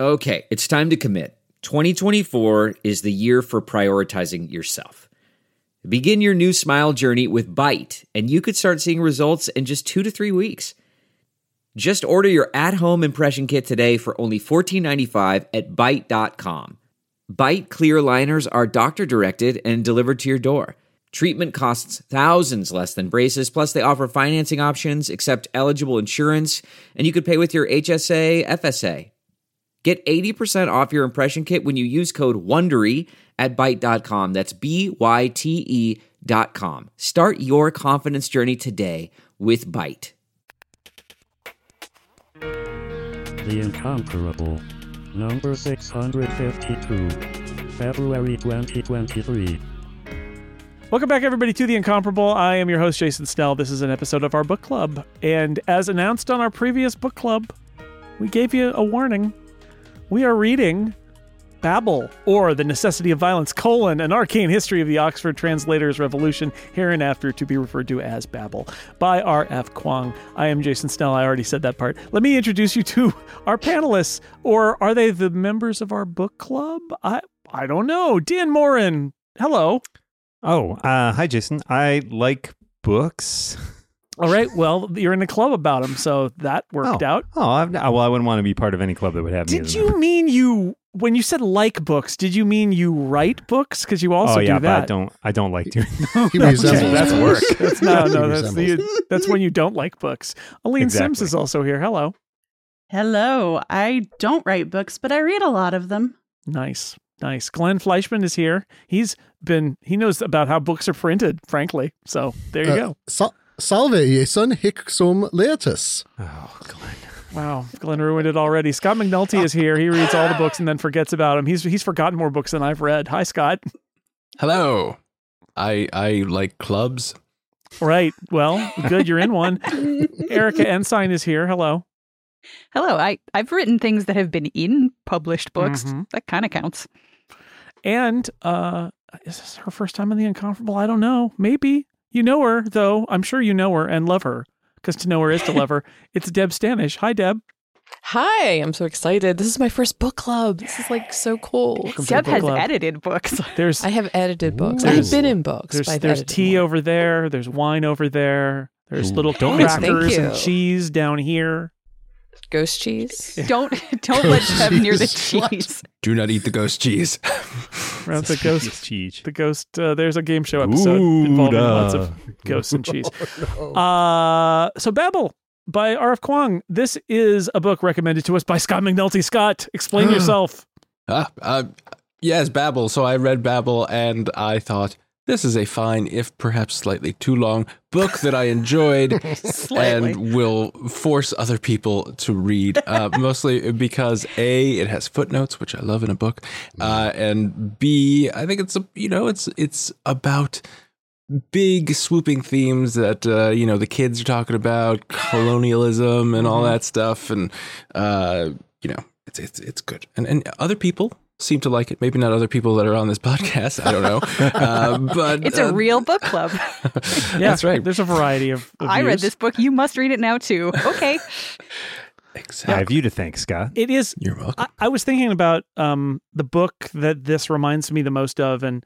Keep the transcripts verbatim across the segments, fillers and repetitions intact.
Okay, it's time to commit. twenty twenty-four is the year for prioritizing yourself. Begin your new smile journey with Byte, and you could start seeing results in just two to three weeks. Just order your at-home impression kit today for only fourteen ninety-five at byte dot com. Byte clear aligners are doctor-directed and delivered to your door. Treatment costs thousands less than braces, plus they offer financing options, accept eligible insurance, and you could pay with your H S A, F S A. Get eighty percent off your impression kit when you use code WONDERY at byte dot com. That's B Y T E dot com. Start your confidence journey today with Byte. The Incomparable. Number six hundred fifty-two. February twenty twenty-three. Welcome back, everybody, to The Incomparable. I am your host, Jason Snell. This is an episode of our book club. And as announced on our previous book club, we gave you a warning. We are reading Babel, or The Necessity of Violence, colon, an arcane history of the Oxford Translators' Revolution, hereinafter to be referred to as Babel, by R F Kuang. I am Jason Snell. I already said that part. Let me introduce you to our panelists, or are they the members of our book club? I I don't know. Dan Morin, hello. Oh, uh, hi, Jason. I like books. All right. Well, you're in a club about them, so that worked oh. out. Oh, I've, well, I wouldn't want to be part of any club that would have me. Did you mean you, when you said like books, did you mean you write books? Because you also oh, yeah, do that. But I don't, I don't like doing He resembles That's work. That's, no, no, that's, the, that's when you don't like books. Aline Exactly. Sims is also here. Hello. Hello. I don't write books, but I read a lot of them. Nice. Nice. Glenn Fleischman is here. He's been, he knows about how books are printed, frankly. So there you Uh, go. Sa- salve, Jason, hic sum laetus. Oh, Glenn. Wow. Glenn ruined it already. Scott McNulty is here. He reads all the books and then forgets about them. He's, he's forgotten more books than I've read. Hi, Scott. Hello. I I like clubs. Right. Well, good. You're in one. Erica Ensign is here. Hello. Hello. I, I've written things that have been in published books. Mm-hmm. That kind of counts. And uh, is this her first time in The Incomparable? I don't know. Maybe. You know her, though. I'm sure you know her and love her, because to know her is to love her. It's Deb Stanish. Hi, Deb. Hi. I'm so excited. This is my first book club. This is like so cool. Welcome to Deb the book has club. edited books. There's I have edited books. There's- I've been in books. there's but I've there's edited tea more. over there. There's wine over there. There's Ooh, little don't mix- crackers Thank and you. cheese down here. Ghost cheese. Don't don't let Deb near the Jesus, what? cheese. Do not eat the ghost cheese. Around the ghost. Cheech. The ghost. Uh, there's a game show episode Ooh, involving duh. lots of ghosts and cheese. Oh, Uh, so Babel by R F Kuang. This is a book recommended to us by Scott McNulty. Scott, explain yourself. ah, uh, yes, Babel. So I read Babel and I thought, this is a fine, if perhaps slightly too long, book that I enjoyed Slightly. and will force other people to read. Uh, mostly because A, it has footnotes, which I love in a book, uh, and B, I think it's a, you know, it's it's about big swooping themes that uh, you know the kids are talking about, colonialism and all that stuff, and uh, you know, it's it's it's good, and and other people seem to like it. Maybe not other people that are on this podcast. I don't know. Uh, but It's uh, a real book club. Yeah, that's right. There's a variety of, of I read views. this book. You must read it now, too. Okay. I Exactly. have you to thank, Scott. It is. You're welcome. I, I was thinking about um, the book that this reminds me the most of, and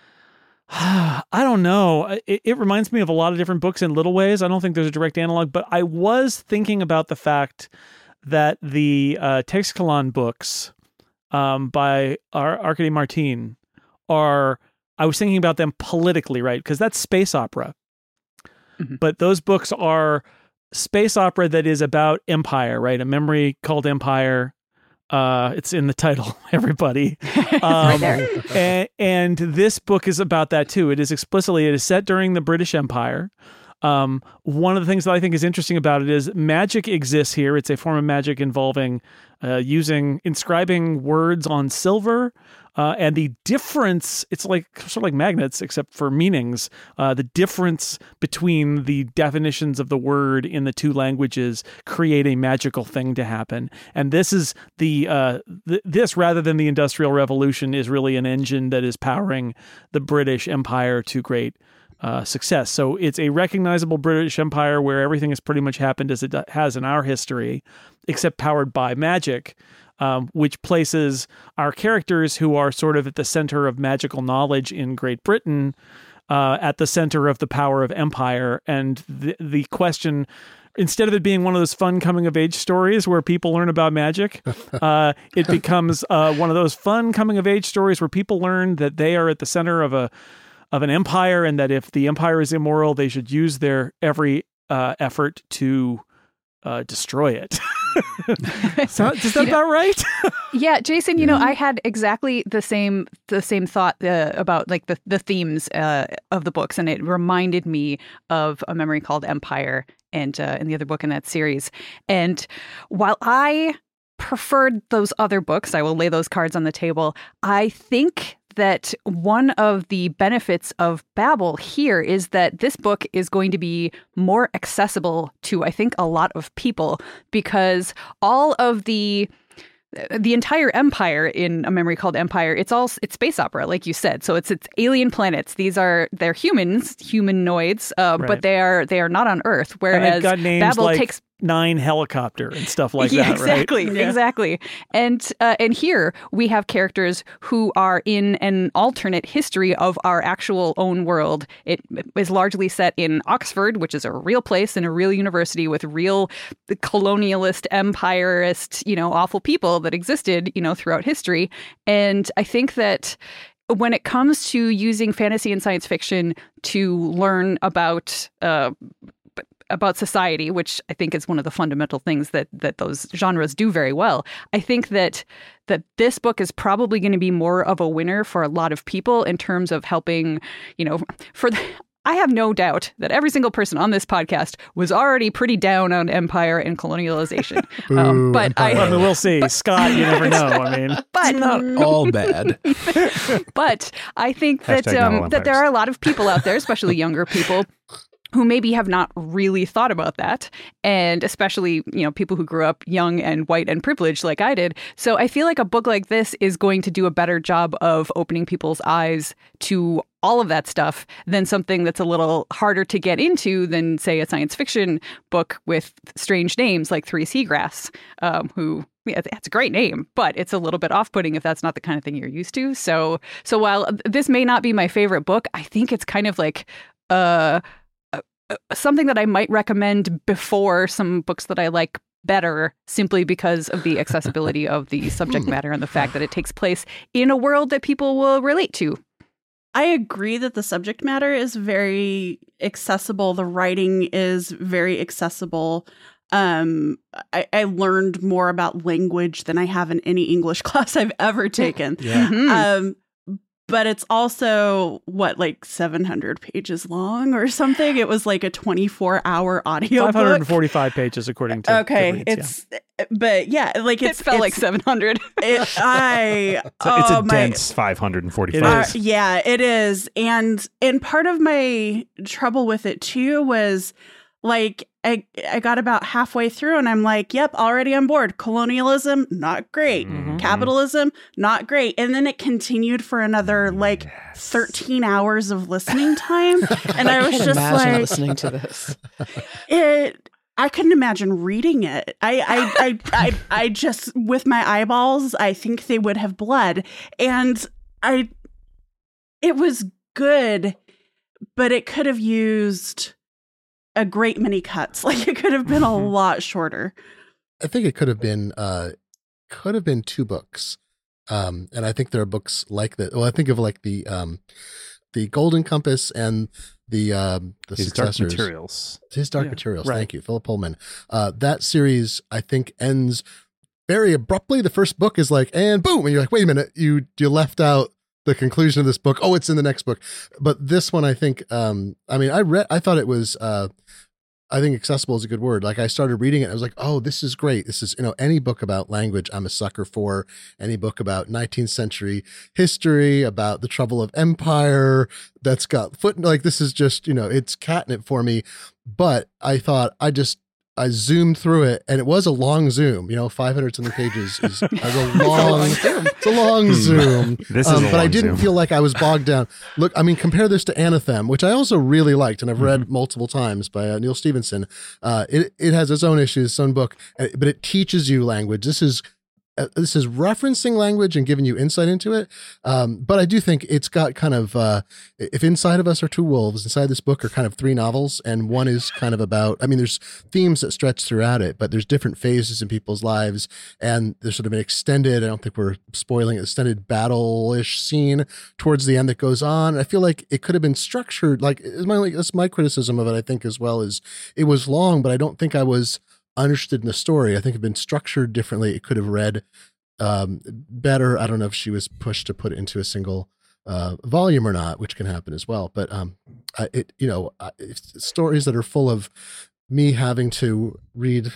I don't know. It, it reminds me of a lot of different books in little ways. I don't think there's a direct analog, but I was thinking about the fact that the uh, Texcalan books um, by Ar- Arkady Martin are, I was thinking about them politically, right? Because that's space opera. Mhm. But those books are space opera that is about empire, right? A memory called Empire. Uh, it's in the title, everybody. Um, there. and, and this book is about that too. It is explicitly, it is set during the British Empire. Um, one of the things that I think is interesting about it is magic exists here. It's a form of magic involving uh, using, inscribing words on silver. Uh, and the difference, it's like sort of like magnets, except for meanings. Uh, the difference between the definitions of the word in the two languages create a magical thing to happen. And this is the, uh, th- this rather than the Industrial Revolution is really an engine that is powering the British Empire to great uh, success. So it's a recognizable British Empire where everything has pretty much happened as it has in our history, except powered by magic. um, which places our characters who are sort of at the center of magical knowledge in Great Britain uh, at the center of the power of empire. And the, the question, instead of it being one of those fun coming of age stories where people learn about magic, uh, it becomes uh, one of those fun coming of age stories where people learn that they are at the center of a of an empire, and that if the empire is immoral, they should use their every uh, effort to uh, destroy it. So, is that about right? Yeah, Jason, you know, I had exactly the same the same thought uh, about like the the themes uh, of the books, and it reminded me of A Memory Called Empire and uh, and the other book in that series. And while I preferred those other books, I will lay those cards on the table. I think that one of the benefits of Babel here is that this book is going to be more accessible to, I think, a lot of people, because all of the the entire empire in A Memory Called Empire, it's all it's space opera, like you said. So it's it's alien planets. These are they're humans, humanoids, uh, Right. but they are they are not on Earth. And Whereas they've got names Babel like takes Nine Helicopter and stuff like yeah, that, right? exactly, exactly. And uh, and here we have characters who are in an alternate history of our actual own world. It is largely set in Oxford, which is a real place and a real university with real colonialist, empirist, you know, awful people that existed, you know, throughout history. And I think that when it comes to using fantasy and science fiction to learn about uh, about society, which I think is one of the fundamental things that that those genres do very well, I think that that this book is probably going to be more of a winner for a lot of people in terms of helping, you know, for the, I have no doubt that every single person on this podcast was already pretty down on empire and colonialization. um, but I, I mean, we'll see. Scott, you never know. I mean, but It's not all bad. but I think that Hashtag not all um, that there empires. are a lot of people out there, especially younger people, who maybe have not really thought about that, and especially, you know, people who grew up young and white and privileged like I did. So I feel like a book like this is going to do a better job of opening people's eyes to all of that stuff than something that's a little harder to get into than, say, a science fiction book with strange names like Three Seagrass, um, who yeah, that's a great name, but it's a little bit off-putting if that's not the kind of thing you're used to. So, so while this may not be my favorite book, I think it's kind of like uh, uh, something that I might recommend before some books that I like better, simply because of the accessibility of the subject matter and the fact that it takes place in a world that people will relate to. I agree that the subject matter is very accessible. The writing is very accessible. Um, I, I learned more about language than I have in any English class I've ever taken. yeah. Mhm. Um, but it's also, what, like seven hundred pages long or something? It was like a twenty-four hour audio five hundred forty-five pages, according to Okay, Goodreads, it's, but yeah, like it's it felt like it's- seven hundred. It, I, So it's oh, a my- dense five hundred It forty-five. is. Uh, yeah, it is. And and part of my trouble with it too was like I I got about halfway through and I'm like, yep, already on board. Colonialism, not great. Mhm. Capitalism, not great. And then it continued for another like thirteen hours of listening time. And I, was can't just imagine like listening to this. it I couldn't imagine reading it. I, I, I, I, I just, with my eyeballs, I think they would have bled. And I, it was good, but it could have used a great many cuts. Like it could have been a lot shorter. I think it could have been uh could have been two books. Um and I think there are books like that. Well, I think of like the um the Golden Compass and the um the His Dark successors. Materials. His Dark Yeah, Materials. right. Thank you, Philip Pullman. Uh that series I think ends very abruptly. The first book is like, and boom, and you're like, wait a minute, you you left out the conclusion of this book. Oh, it's in the next book. But this one, I think, um, I mean, I read, I thought it was, uh, I think accessible is a good word. Like I started reading it. I was like, oh, this is great. This is, you know, any book about language, I'm a sucker for. Any book about nineteenth century history, about the trouble of empire that's got foot, like this is just, you know, it's catnip for me. But I thought I just, I zoomed through it, and it was a long zoom. You know, five hundred something pages is, is a long, it's a long zoom. This is Um, a but I long didn't zoom. feel like I was bogged down. Look, I mean, compare this to Anathem, which I also really liked, and I've read multiple times by uh, Neil Stevenson. Uh, it it has its own issues, its own book, uh, but it teaches you language. This is uh, this is referencing language and giving you insight into it. Um, but I do think it's got kind of, uh, if Inside of Us are two wolves, inside this book are kind of three novels. And one is kind of about, I mean, there's themes that stretch throughout it, but there's different phases in people's lives. And there's sort of an extended, I don't think we're spoiling, extended battle-ish scene towards the end that goes on. I feel like it could have been structured, like, it's my, like that's my criticism of it, I think, as well, as it was long, but I don't think I was understood in the story. I think it'd been structured differently. It could have read um, better. I don't know if she was pushed to put it into a single uh, volume or not, which can happen as well. But um, I, it, you know, I, stories that are full of me having to read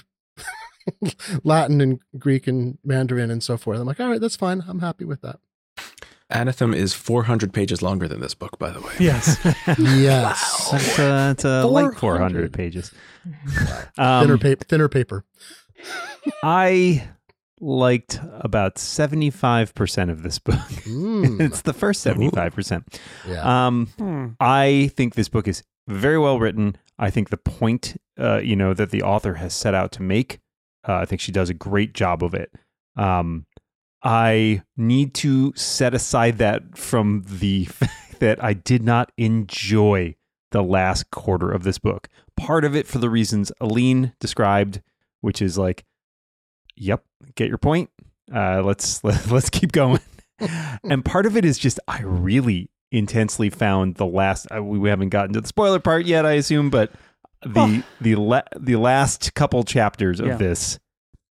Latin and Greek and Mandarin and so forth. I'm like, all right, that's fine. I'm happy with that. Anathem is four hundred pages longer than this book, by the way. Yes. Yes. It's, uh, it's a light four hundred pages. Um, thinner, paper, thinner paper. I liked about seventy-five percent of this book. Mm. It's the first seventy-five percent. Yeah. Um, Hmm. I think this book is very well written. I think the point, uh, you know, that the author has set out to make, uh, I think she does a great job of it. Um, I need to set aside that from the fact that I did not enjoy the last quarter of this book. Part of it for the reasons Aline described, which is like, yep, get your point. Uh, let's let, let's keep going. And part of it is just I really intensely found the last. Uh, we haven't gotten to the spoiler part yet, I assume, but the Oh. the la- the last couple chapters of Yeah. this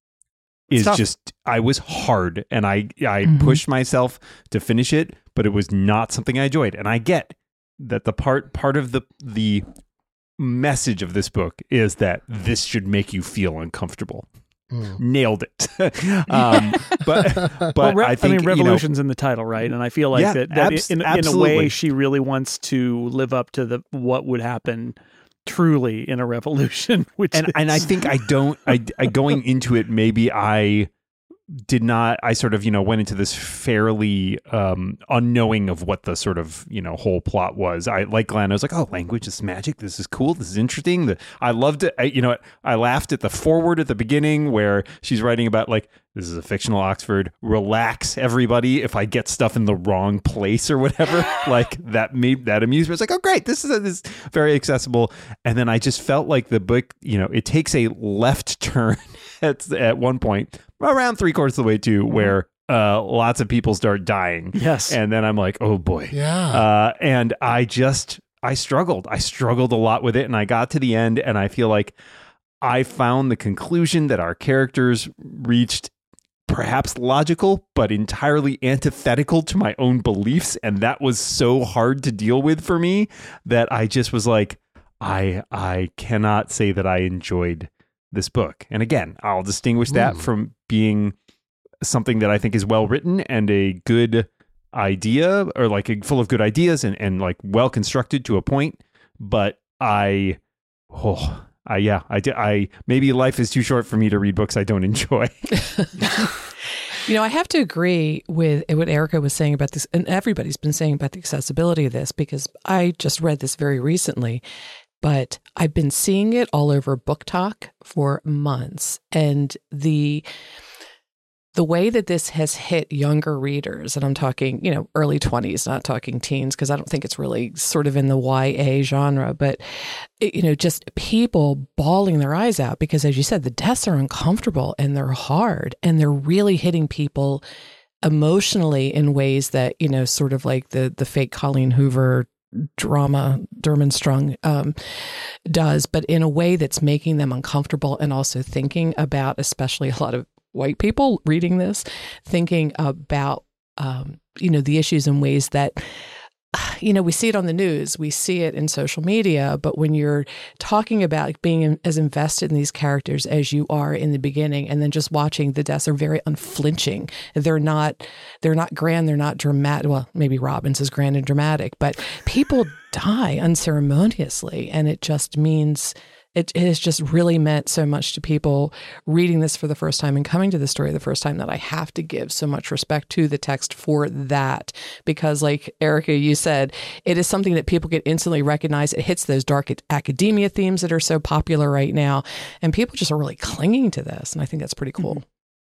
is Tough. just, I was hard and I, I Mhm. pushed myself to finish it, but it was not something I enjoyed. And I get that the part, part of the, the message of this book is that this should make you feel uncomfortable. Mm. Nailed it. um, but, but Well, re- I think, mean, you know, revolution's in the title, right? And I feel like Yeah, that, that abs- in, in a absolutely. way, she really wants to live up to the what would happen truly in a revolution. Which and is, and I think I don't I, I going into it maybe I did not I sort of you know went into this fairly um unknowing of what the sort of you know whole plot was. I like Glenn, I was like, oh, language is magic, this is cool, this is interesting. The, I loved it. I, you know I laughed at the foreword at the beginning where she's writing about like, this is a fictional Oxford, relax everybody if I get stuff in the wrong place or whatever. Like that made that amused me. It's like, oh great, this is, a, this is very accessible. And then I just felt like the book, you know, it takes a left turn at, at one point, around three quarters of the way to where uh, lots of people start dying. yes, And then I'm like, oh boy. Yeah. Uh, and I just, I struggled. I struggled a lot with it. And I got to the end and I feel like I found the conclusion that our characters reached perhaps logical, but entirely antithetical to my own beliefs. And that was so hard to deal with for me that I just was like, I, I cannot say that I enjoyed this book. And again, I'll distinguish that Mm. from being something that I think is well written and a good idea, or like a, full of good ideas and, and like well constructed to a point. But I, oh, I, yeah, I, di- I, maybe life is too short for me to read books I don't enjoy. You know, I have to agree with what Erica was saying about this, and everybody's been saying about the accessibility of this, because I just read this very recently, but I've been seeing it all over Book Talk for months. And the the way that this has hit younger readers, and I'm talking, you know, early twenties, not talking teens, because I don't think it's really sort of in the Y A genre, but, you know, just people bawling their eyes out because, as you said, the deaths are uncomfortable and they're hard and they're really hitting people emotionally in ways that, you know, sort of like the the fake Colleen Hoover drama Durmstrang um, does, but in a way that's making them uncomfortable and also thinking about, especially a lot of white people reading this, thinking about, um, you know, the issues in ways that, you know, we see it on the news, we see it in social media, but when you're talking about being as invested in these characters as you are in the beginning, and then just watching the deaths are very unflinching. They're not, they're not grand, they're not dramatic. Well, maybe Robbins is grand and dramatic, but people die unceremoniously, and it just means It, it has just really meant so much to people reading this for the first time and coming to the story the first time that I have to give so much respect to the text for that. Because like Erica, you said, it is something that people can instantly recognize. It hits those dark academia themes that are so popular right now. And people just are really clinging to this. And I think that's pretty cool.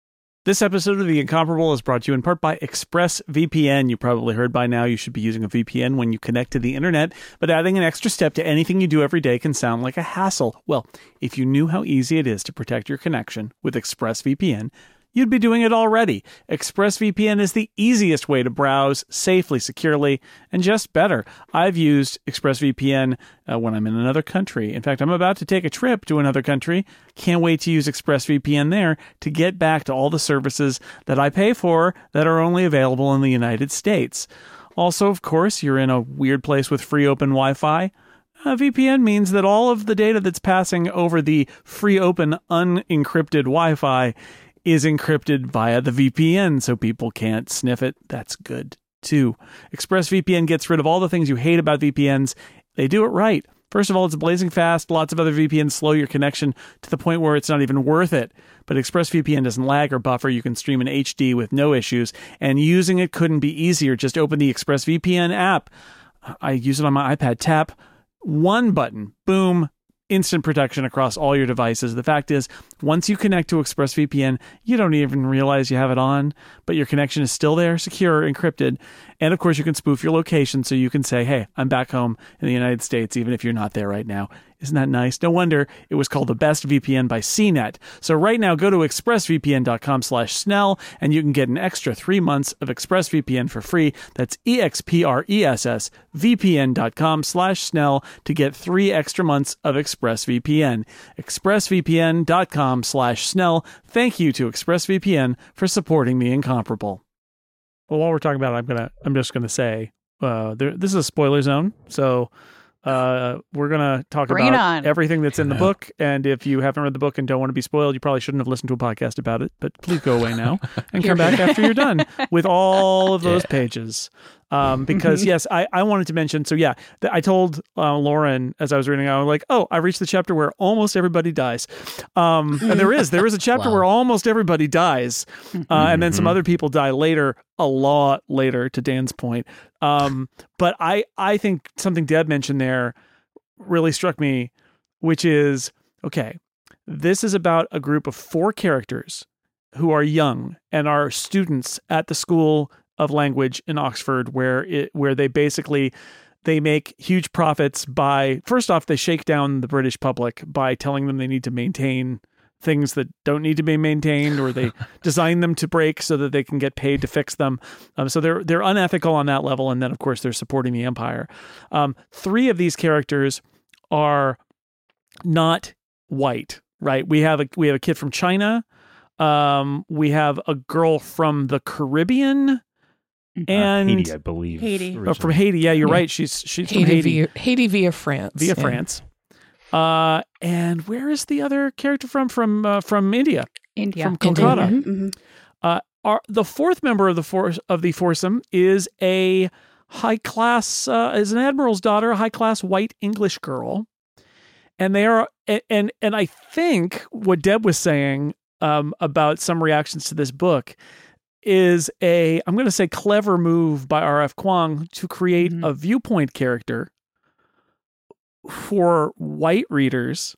This episode of The Incomparable is brought to you in part by ExpressVPN. You probably heard by now you should be using a V P N when you connect to the internet, but adding an extra step to anything you do every day can sound like a hassle. Well, if you knew how easy it is to protect your connection with ExpressVPN, you'd be doing it already. ExpressVPN is the easiest way to browse safely, securely, and just better. I've used ExpressVPN uh, when I'm in another country. In fact, I'm about to take a trip to another country. Can't wait to use ExpressVPN there to get back to all the services that I pay for that are only available in the United States. Also, of course, you're in a weird place with free open Wi-Fi. A V P N means that all of the data that's passing over the free open unencrypted Wi-Fi is encrypted via the V P N, so people can't sniff it. That's good, too. ExpressVPN gets rid of all the things you hate about V P Ns. They do it right. First of all, it's blazing fast. Lots of other V P Ns slow your connection to the point where it's not even worth it. But ExpressVPN doesn't lag or buffer. You can stream in H D with no issues, and using it couldn't be easier. Just open the ExpressVPN app. I use it on my iPad. Tap one button. Boom. Instant protection across all your devices. The fact is, once you connect to ExpressVPN, you don't even realize you have it on, but your connection is still there, secure, encrypted. And of course, you can spoof your location so you can say, hey, I'm back home in the United States, even if you're not there right now. Isn't that nice? No wonder it was called the best V P N by C net. So right now, go to expressvpn.com slash Snell, and you can get an extra three months of ExpressVPN for free. That's E-X-P-R-E-S-S VPN.com slash Snell to get three extra months of ExpressVPN. expressvpn.com slash Snell. Thank you to ExpressVPN for supporting The Incomparable. Well, while we're talking about it, I'm gonna, I'm just gonna say, uh, there, this is a spoiler zone, so uh, we're gonna talk Bring it about on. everything that's in the book. And if you haven't read the book and don't want to be spoiled, you probably shouldn't have listened to a podcast about it. But please go away now and come back after you're done with all of those pages. Um, because yes, I, I wanted to mention, so yeah, th- I told uh, Lauren as I was reading, I was like, oh, I reached the chapter where almost everybody dies. Um, and there is, there is a chapter Wow. where almost everybody dies. Uh, and then some other people die later, a lot later, to Dan's point. Um, but I, I think something Deb mentioned there really struck me, which is, okay, this is about a group of four characters who are young and are students at the School of Language in Oxford, where it where they basically they make huge profits by, first off, they shake down the British public by telling them they need to maintain things that don't need to be maintained, or they design them to break so that they can get paid to fix them. Um, so they're they're unethical on that level, and then of course they're supporting the empire. Um, three of these characters are not white, right? We have a we have a kid from China. Um, we have a girl from the Caribbean. And uh, Haiti, I believe. Haiti. Oh, from Haiti, yeah, you're Yeah. right. She's she's from Haiti, Haiti, via, Haiti via France. via yeah. France. Uh, and where is the other character from? From uh, from India, India. from India. Kolkata. Mhm. Mhm. Uh, our, the fourth member of the force of the foursome is a high class, uh, is an admiral's daughter, a high class white English girl, and they are, and and, and I think what Deb was saying um, about some reactions to this book is a, I'm going to say, clever move by R F Kuang to create Mhm. a viewpoint character for white readers.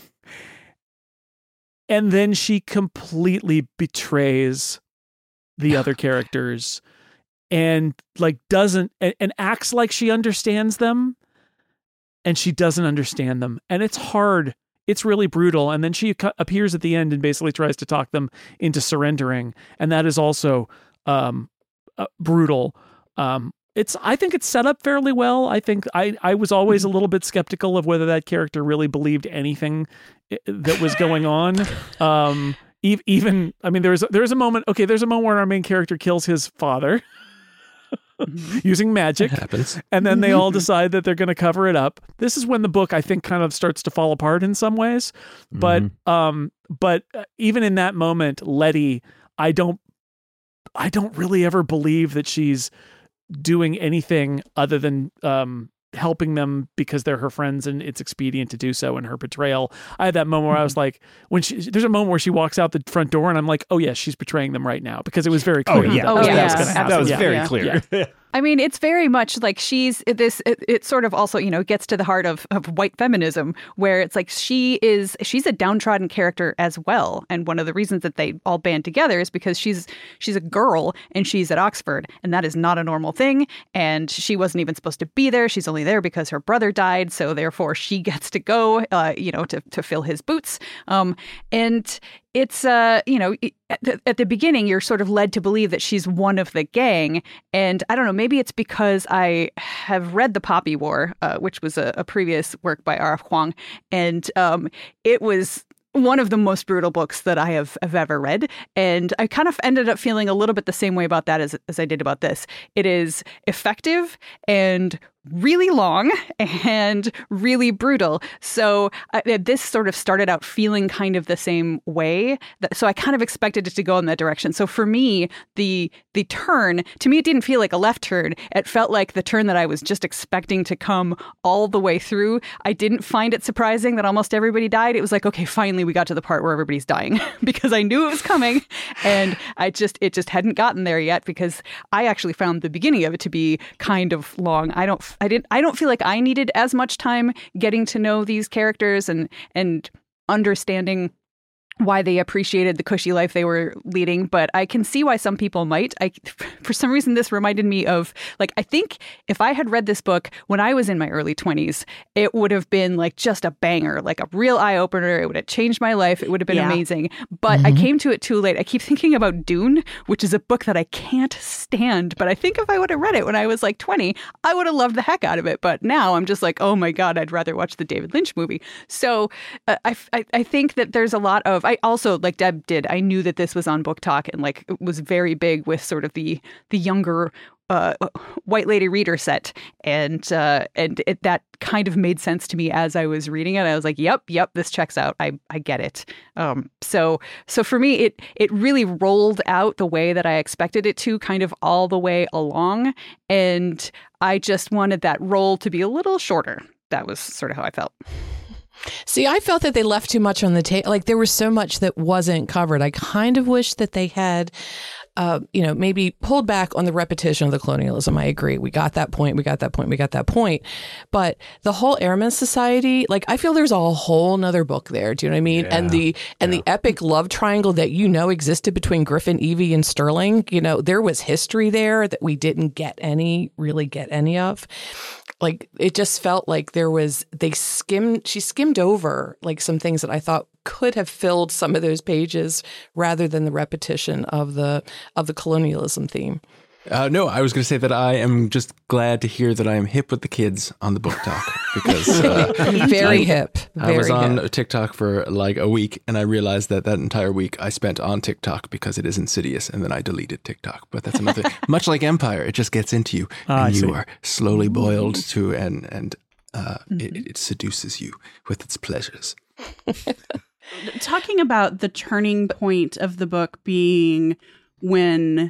And then she completely betrays the other characters and like doesn't and, and acts like she understands them, and she doesn't understand them. And it's hard. It's really brutal. And then she cu- appears at the end and basically tries to talk them into surrendering. And that is also um, uh, brutal. Um, it's, I think it's set up fairly well. I think I, I was always a little bit skeptical of whether that character really believed anything i- that was going on. Um, e- even, I mean, there's, there's a moment, okay, there's a moment where our main character kills his father using magic. It happens. And then they all decide that they're going to cover it up. This is when the book, I think, kind of starts to fall apart in some ways. But um, but uh, even in that moment, Letty, I don't, I don't really ever believe that she's doing anything other than um, helping them because they're her friends and it's expedient to do so. And her betrayal. I had that moment where I was like, when she, there's a moment where she walks out the front door, and I'm like, oh yes, she's betraying them right now, because it was very clear. Oh, yeah. that Oh, was, yeah. that was going to happen. That was Yeah. very Yeah. clear. Yeah. I mean, it's very much like she's this, it, it sort of also, you know, gets to the heart of, of white feminism, where it's like she is, she's a downtrodden character as well. And one of the reasons that they all band together is because she's, she's a girl and she's at Oxford, and that is not a normal thing. And she wasn't even supposed to be there. She's only there because her brother died. So therefore she gets to go, uh, you know, to, to fill his boots. Um, and it's, uh, you know, at the, at the beginning, you're sort of led to believe that she's one of the gang. And I don't know, maybe it's because I have read The Poppy War, uh, which was a, a previous work by R F Kuang. And um, it was one of the most brutal books that I have, have ever read. And I kind of ended up feeling a little bit the same way about that as, as I did about this. It is effective and really long and really brutal. So uh, this sort of started out feeling kind of the same way. That, so I kind of expected it to go in that direction. So for me, the the turn, to me, it didn't feel like a left turn. It felt like the turn that I was just expecting to come all the way through. I didn't find it surprising that almost everybody died. It was like, okay, finally we got to the part where everybody's dying because I knew it was coming. And I just, it just hadn't gotten there yet because I actually found the beginning of it to be kind of long. I don't I didn't I don't feel like I needed as much time getting to know these characters and and understanding why they appreciated the cushy life they were leading, but I can see why some people might. I, for some reason, this reminded me of, like, I think if I had read this book when I was in my early twenties, it would have been like just a banger, like a real eye opener. It would have changed my life. It would have been Yeah. amazing. But Mm-hmm. I came to it too late. I keep thinking about Dune, which is a book that I can't stand. But I think if I would have read it when I was like twenty, I would have loved the heck out of it. But now I'm just like, oh my God, I'd rather watch the David Lynch movie. So uh, I, I, I think that there's a lot of, I also, like Deb did, I knew that this was on Book Talk and like it was very big with sort of the the younger uh, white lady reader set, and uh, and it, that kind of made sense to me as I was reading it. I was like, yep, yep, this checks out. I I get it. Um, so so for me, it it really rolled out the way that I expected it to, kind of all the way along, and I just wanted that roll to be a little shorter. That was sort of how I felt. See, I felt that they left too much on the table. Like there was so much that wasn't covered. I kind of wish that they had, uh, you know, maybe pulled back on the repetition of the colonialism. I agree. We got that point. We got that point. We got that point. But the whole Airman Society, like I feel there's a whole nother book there. Do you know what I mean? Yeah. And the and Yeah. the epic love triangle that you know existed between Griffin, Evie, and Sterling. You know, there was history there that we didn't get any, really get any of. Like it just felt like there was, they skimmed, she skimmed over like some things that I thought could have filled some of those pages rather than the repetition of the of the colonialism theme. Uh, no, I was going to say that I am just glad to hear that I am hip with the kids on the Book Talk because uh, Very I, hip. Very I was on hip. TikTok for like a week, and I realized that that entire week I spent on TikTok because it is insidious, and then I deleted TikTok. But that's another. Much like Empire, it just gets into you, Ah, I and you see. are slowly boiled to, and and uh, Mm-hmm. it, it seduces you with its pleasures. Talking about the turning point of the book being when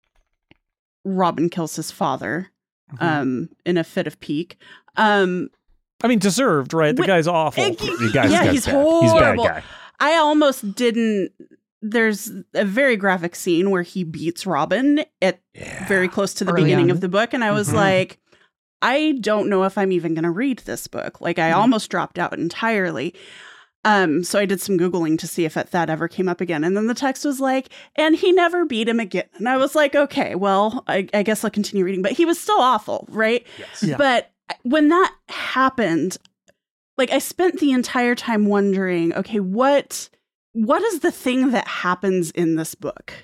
Robin kills his father um, in a fit of pique. Um, I mean, deserved, right? The Wh- guy's awful. it- The guy's, yeah, guy's he's bad. horrible. He's a bad guy. I almost didn't. There's a very graphic scene where he beats Robin at very close to the Early beginning on. of the book, and I was Mhm. like, I don't know if I'm even going to read this book. Like, I almost dropped out entirely. Um, so I did some Googling to see if it, that ever came up again. And then the text was like, and he never beat him again. And I was like, okay, well, I, I guess I'll continue reading. But he was still awful, right? Yes. Yeah. But when that happened, like I spent the entire time wondering, okay, what what is the thing that happens in this book?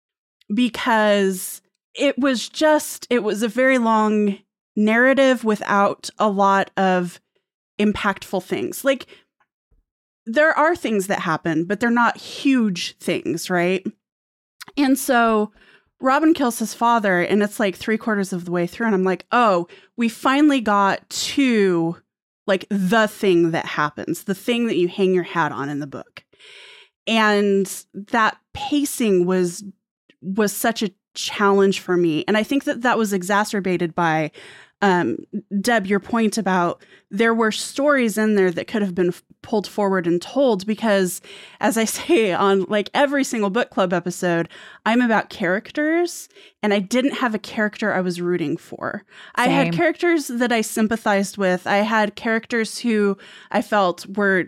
Because it was just, it was a very long narrative without a lot of impactful things. Like, there are things that happen, but they're not huge things, right? And so Robin kills his father, and it's like three quarters of the way through, and I'm like, oh, we finally got to like the thing that happens, the thing that you hang your hat on in the book. And that pacing was was such a challenge for me. And I think that that was exacerbated by, um, Deb, your point about there were stories in there that could have been f- pulled forward and told, because as I say on like every single book club episode, I'm about characters, and I didn't have a character I was rooting for. I had Same. characters that I sympathized with. I had characters who I felt were,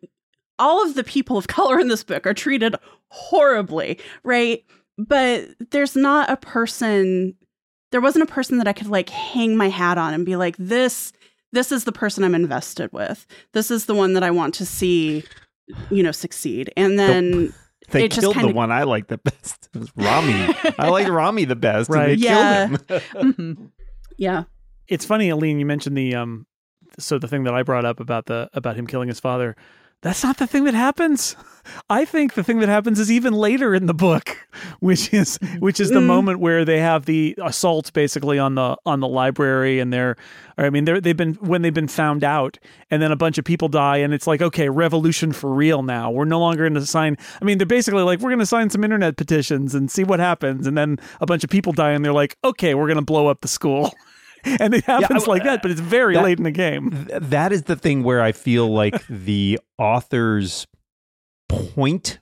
all of the people of color in this book are treated horribly, right? But there's not a person, there wasn't a person that I could like hang my hat on and be like, this, this is the person I'm invested with. This is the one that I want to see, you know, succeed. And then They it just killed the kinda- one I liked the best. It was Rami. I liked Rami the best. Right. And they Yeah. killed him. Mhm. yeah. It's funny, Aline, you mentioned the um so the thing that I brought up about the about him killing his father. That's not the thing that happens. I think the thing that happens is even later in the book, which is which is the Mm. moment where they have the assault basically on the on the library, and they're, or I mean, they're, they've been when they've been found out, and then a bunch of people die, and it's like, okay, revolution for real now. We're no longer going to sign. I mean, they're basically like, we're going to sign some internet petitions and see what happens, and then a bunch of people die, and they're like, okay, we're going to blow up the school. And it happens I- like that, but it's very that- late in the game. Th- that is the thing where I feel like the author's point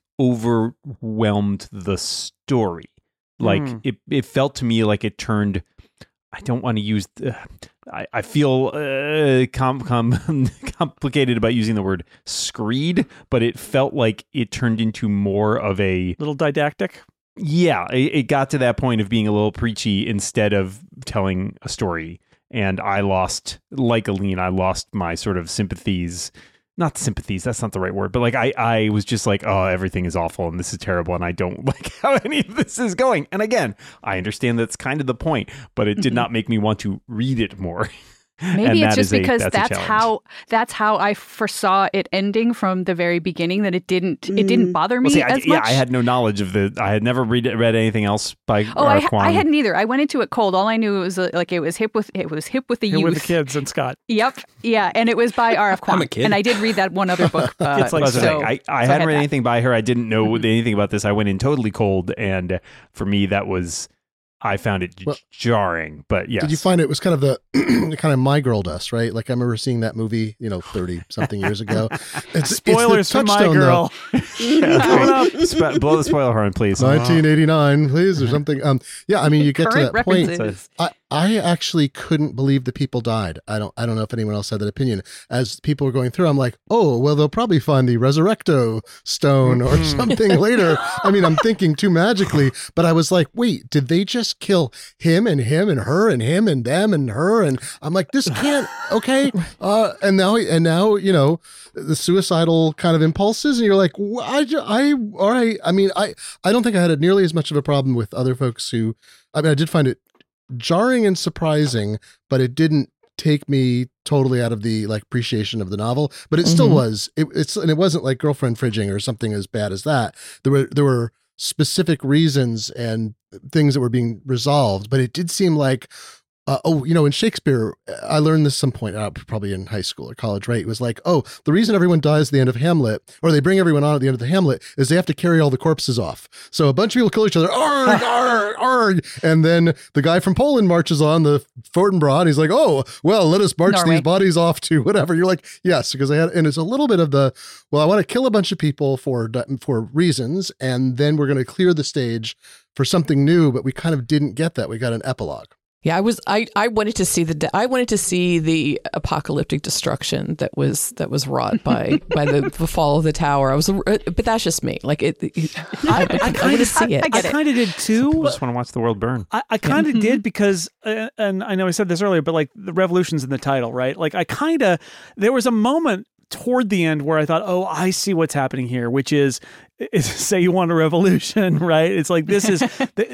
overwhelmed the story. Like Mm. it, it felt to me like it turned. I don't want to use. The, I, I feel uh, com, com, complicated about using the word screed, but it felt like it turned into more of a. Little didactic. Yeah, it, it got to that point of being a little preachy instead of telling a story. And I lost, like Aline, I lost my sort of sympathies. Not sympathies, that's not the right word. But like I, I was just like, oh, everything is awful and this is terrible. And I don't like how any of this is going. And again, I understand that's kind of the point, but it did not make me want to read it more. And Maybe it's that just is a- because that's a that's, challenge. how that's how I foresaw it ending from the very beginning. That it didn't it didn't Mm. bother me Well, see, I, as yeah, much. I had no knowledge of the. I had never read read anything else by Oh, R. I, ha- Kwong. I hadn't either. I went into it cold. All I knew was uh, like it was hip with it was hip with the Here youth. with the kids and Scott. Yep, yeah, and it was by R F. Kwong. I'm a kid. And I did read that one other book. Uh, It's like- That's what I'm so, saying. I, I so hadn't had read that. anything by her. I didn't know Mhm. anything about this. I went in totally cold, and uh, for me, that was I found it j- Well, jarring. But yes, Did you find it was kind of the kind of My Girl Dust, right? Like I remember seeing that movie, you know, thirty something years ago. It's, Spoilers it's the for My touchstone, Girl. Yeah, Coming up. Sp- blow the spoiler horn, please. though. nineteen eighty-nine, please, or something. Um, yeah, I mean, you get to Current that point. references. I, I actually couldn't believe the people died. I don't I don't know if anyone else had that opinion. As people were going through, I'm like, oh, well, they'll probably find the Resurrecto stone or something later. I mean, I'm thinking too magically, but I was like, wait, did they just kill him and him and her and him and them and her? And I'm like, this can't, okay. Uh, and now, and now, you know, the suicidal kind of impulses, and you're like, wh- I, ju- I, all right. I mean, I, I don't think I had nearly as much of a problem with other folks who, I mean, I did find it jarring and surprising, but it didn't take me totally out of the like appreciation of the novel. But it still Mhm. was. It, it's and it wasn't like girlfriend fridging or something as bad as that. There were there were specific reasons and things that were being resolved, but it did seem like. Uh, oh, you know, in Shakespeare, I learned this some point out, probably in high school or college, right? It was like, oh, the reason everyone dies at the end of Hamlet, or they bring everyone on at the end of the Hamlet, is they have to carry all the corpses off. So a bunch of people kill each other, arg, arg, arg, and then the guy from Poland marches on the Fortinbras, and he's like, oh, well, let us march Norway. these bodies off to whatever. You're like, yes, because I had, and it's a little bit of the, well, I want to kill a bunch of people for for reasons, and then we're going to clear the stage for something new, but we kind of didn't get that. We got an epilogue. Yeah, I was. I, I wanted to see the. I wanted to see the apocalyptic destruction that was that was wrought by by the, the fall of the tower. I was, but that's just me. Like it. it I, I, I, want to see it. I get I it. kind of did too. I just want to watch the world burn. I, I kind of Mhm. did because, uh, and I know I said this earlier, but like the revolution's in the title, right? Like I kind of, there was a moment toward the end where I thought, oh, I see what's happening here, which is, is say you want a revolution, right? It's like, this is,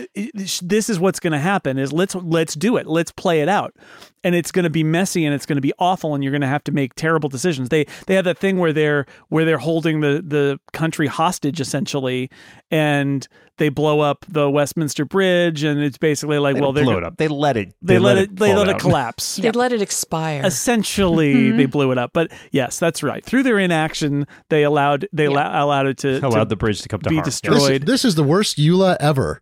this is what's going to happen is let's, let's do it. Let's play it out. And it's going to be messy and it's going to be awful. And you're going to have to make terrible decisions. They, they have that thing where they're, where they're holding the, the country hostage essentially. And they blow up the Westminster Bridge. And it's basically like, They well, don't they're blow gonna- it up. They let it. They, let it, they fall let it down. collapse. They let it expire. Essentially, Mhm. they blew it up. But yes, that's right. Through their inaction, they allowed they Yeah. allow, allowed it to, to Allowed the bridge to come to be harm. This, destroyed. this is the worst Eula ever.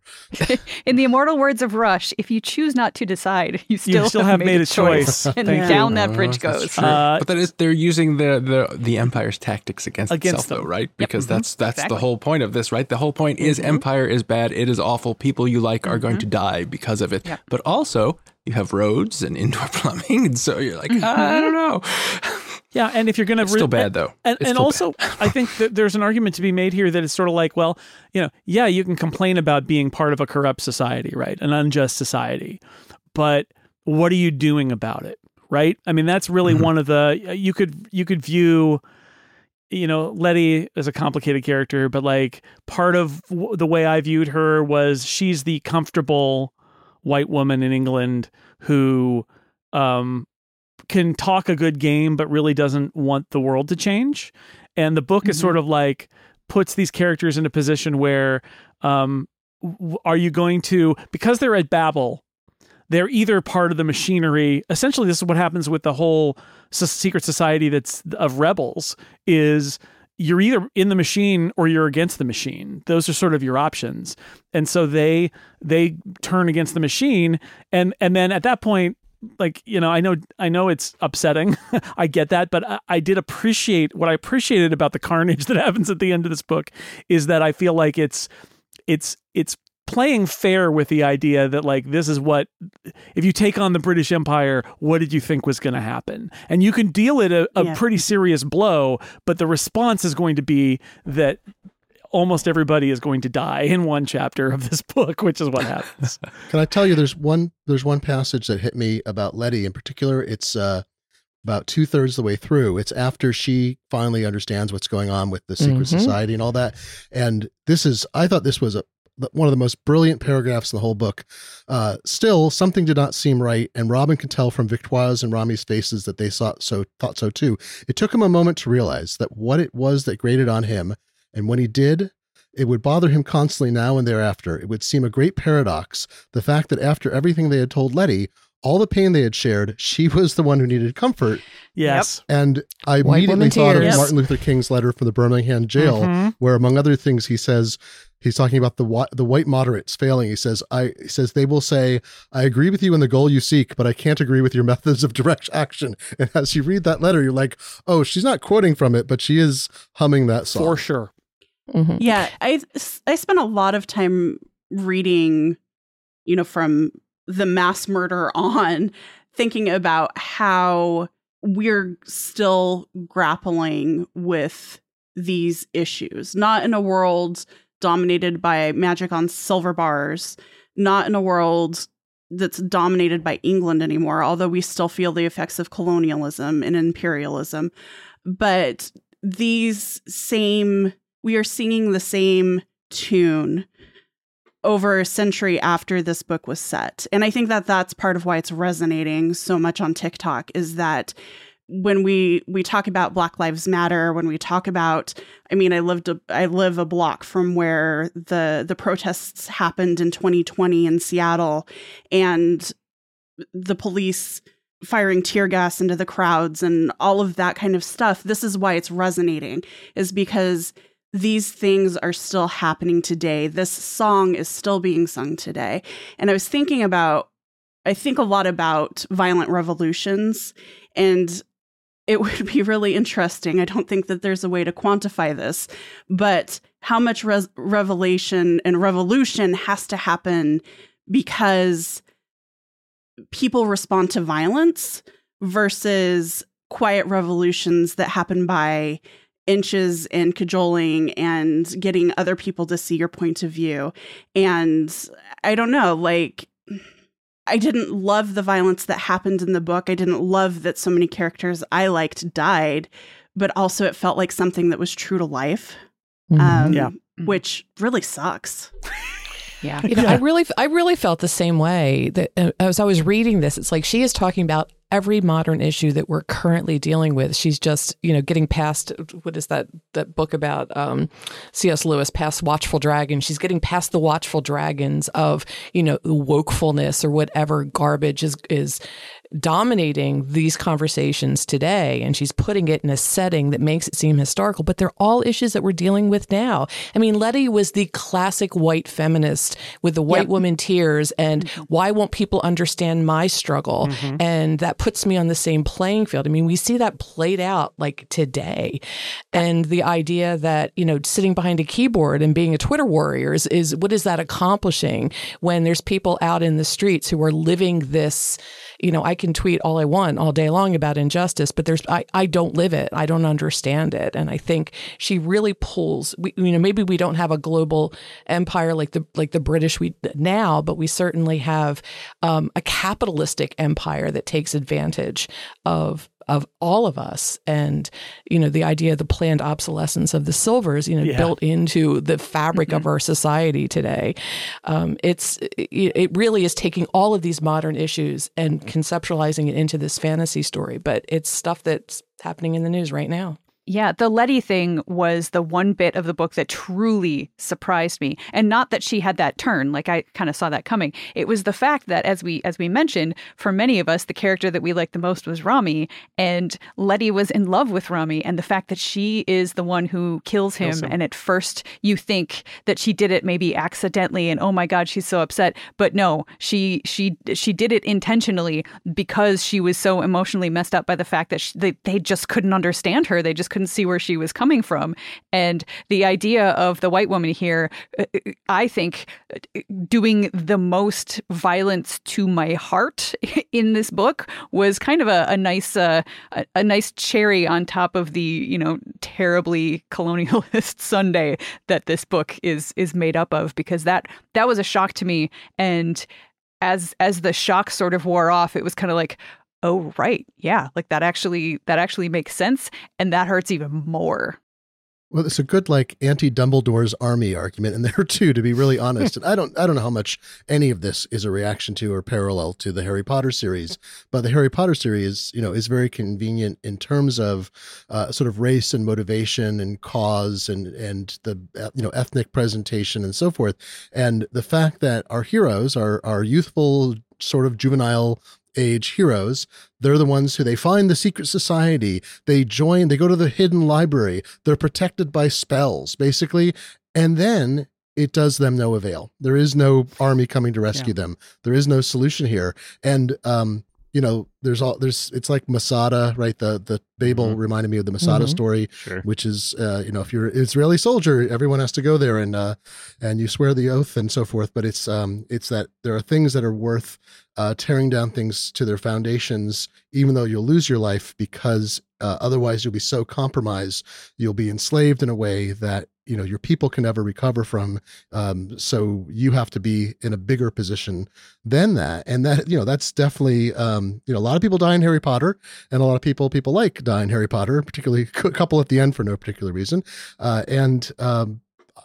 In the immortal words of Rush, if you choose not to decide, you still, still have made a choice. and Thank you. down that Oh, bridge that's goes. true. Uh, but that is they're using the, the the Empire's tactics against, Against itself, them. though, right? Because that's that's Exactly. the whole point of this, right? The whole point is Empire is bad, it is awful. People you like are going to die because of it. Yep. But also, you have roads and indoor plumbing, and so you're like, I don't know. Yeah, and if you're going to It's still bad, though. and, It's and still also I think that there's an argument to be made here that it's sort of like, well, you know, yeah, you can complain about being part of a corrupt society, right, an unjust society, but what are you doing about it, right? I mean, that's really Mm-hmm. one of the you could you could view, you know, Letty as a complicated character, but like part of w- the way I viewed her was she's the comfortable white woman in England who um, can talk a good game, but really doesn't want the world to change. And the book is sort of like puts these characters in a position where um, w- are you going to, because they're at Babel, they're either part of the machinery. Essentially, this is what happens with the whole s- secret society that's of rebels is you're either in the machine or you're against the machine. Those are sort of your options. And so they they turn against the machine. And and then at that point, like, you know, I know I know it's upsetting. I get that. But I, I did appreciate what I appreciated about the carnage that happens at the end of this book is that I feel like it's it's it's playing fair with the idea that like this is what if you take on the British Empire, what did you think was going to happen? And you can deal it a, a Yeah. pretty serious blow, but the response is going to be that almost everybody is going to die in one chapter of this book, which is what happens. Can I tell you there's one there's one passage that hit me about Letty in particular. It's uh about two thirds the way through. It's after she finally understands what's going on with the secret Mhm. society and all that. And this is I thought this was a one of the most brilliant paragraphs in the whole book. Uh, still, something did not seem right, and Robin could tell from Victoire's and Rami's faces that they saw so thought so too. It took him a moment to realize that what it was that grated on him, and when he did, it would bother him constantly now and thereafter. It would seem a great paradox, the fact that after everything they had told Letty, all the pain they had shared, she was the one who needed comfort. Yes. And I White immediately woman thought of tears. Martin Luther King's letter from the Birmingham jail, Mhm. where among other things he says he's talking about the whi- the white moderates failing. He says I he says they will say I agree with you in the goal you seek, but I can't agree with your methods of direct action. And as you read that letter, you're like, oh, she's not quoting from it, but she is humming that song. For sure. Mhm. Yeah, I I spent a lot of time reading, you know, from the mass murder on, thinking about how we're still grappling with these issues, not in a world dominated by magic on silver bars, not in a world that's dominated by England anymore, although we still feel the effects of colonialism and imperialism. But these same, we are singing the same tune over a century after this book was set. And I think that that's part of why it's resonating so much on TikTok is that when we we talk about Black Lives Matter, when we talk about, I mean, I lived a, I live a block from where the the protests happened in twenty twenty in Seattle, and the police firing tear gas into the crowds and all of that kind of stuff. This is why it's resonating, is because these things are still happening today. This song is still being sung today. And I was thinking about, I think a lot about violent revolutions, and it would be really interesting. I don't think that there's a way to quantify this, but how much res- revelation and revolution has to happen because people respond to violence versus quiet revolutions that happen by inches and cajoling and getting other people to see your point of view. And I don't know, like, I didn't love the violence that happened in the book. I didn't love that so many characters I liked died, but also it felt like something that was true to life, Mhm. um, Yeah. which really sucks. Yeah. You know, I really, I really felt the same way that uh, as I was reading this. It's like she is talking about every modern issue that we're currently dealing with. She's just, you know, getting past, what is that, that book about um, C S Lewis, Past Watchful Dragon. She's getting past the watchful dragons of, you know, wokefulness or whatever garbage is, is dominating these conversations today, and she's putting it in a setting that makes it seem historical, but they're all issues that we're dealing with now. I mean, Letty was the classic white feminist with the white Yep. woman tears and Mm-hmm. why won't people understand my struggle? Mhm. And that puts me on the same playing field. I mean, we see that played out like today. And the idea that, you know, sitting behind a keyboard and being a Twitter warrior is, is what is that accomplishing when there's people out in the streets who are living this, you know, I can tweet all I want all day long about injustice, but there's, I, I don't live it. I don't understand it. And I think she really pulls, we, you know, maybe we don't have a global empire like the, like the British we now, but we certainly have um, a capitalistic empire that takes advantage of of all of us. And, you know, the idea of the planned obsolescence of the silvers, you know, Yeah. built into the fabric Mm-hmm. of our society today. Um, it's, it, it really is taking all of these modern issues and conceptualizing it into this fantasy story, but it's stuff that's happening in the news right now. Yeah, the Letty thing was the one bit of the book that truly surprised me. And not that she had that turn, like I kind of saw that coming. It was the fact that, as we as we mentioned, for many of us, the character that we liked the most was Rami, and Letty was in love with Rami, and the fact that she is the one who kills him, Kills him. and at first you think that she did it maybe accidentally, and oh my God, she's so upset. But no, she she she did it intentionally because she was so emotionally messed up by the fact that she, they, they just couldn't understand her. They just couldn't see where she was coming from. And the idea of the white woman here, uh, I think, uh, doing the most violence to my heart in this book was kind of a, a nice uh, a, a nice cherry on top of the, you know, terribly colonialist sundae that this book is is made up of, because that that was a shock to me. And as as the shock sort of wore off, it was kind of like, oh, right. Yeah. Like that actually, that actually makes sense. And that hurts even more. Well, it's a good like anti-Dumbledore's army argument in there too, to be really honest. And I don't, I don't know how much any of this is a reaction to or parallel to the Harry Potter series, but the Harry Potter series, you know, is very convenient in terms of uh, sort of race and motivation and cause and and the uh, you know ethnic presentation and so forth. And the fact that our heroes are are youthful, sort of juvenile age heroes. They're the ones who they find the secret society. They join, they go to the hidden library. They're protected by spells, basically. And then it does them no avail. There is no army coming to rescue Yeah. them. There is no solution here. And, um, you know, there's all, there's, it's like Masada, right? The, the Babel Mhm. reminded me of the Masada Mhm. story, Sure. which is, uh, you know, if you're an Israeli soldier, everyone has to go there and, uh, and you swear the oath and so forth. But it's, um, it's that there are things that are worth, uh, tearing down things to their foundations, even though you'll lose your life, because, uh, otherwise you'll be so compromised, you'll be enslaved in a way that, you know, your people can never recover from. Um, so you have to be in a bigger position than that. And that, you know, that's definitely, um, you know, a lot of people die in Harry Potter, and a lot of people, people like die in Harry Potter, particularly a couple at the end for no particular reason. Uh, and, um,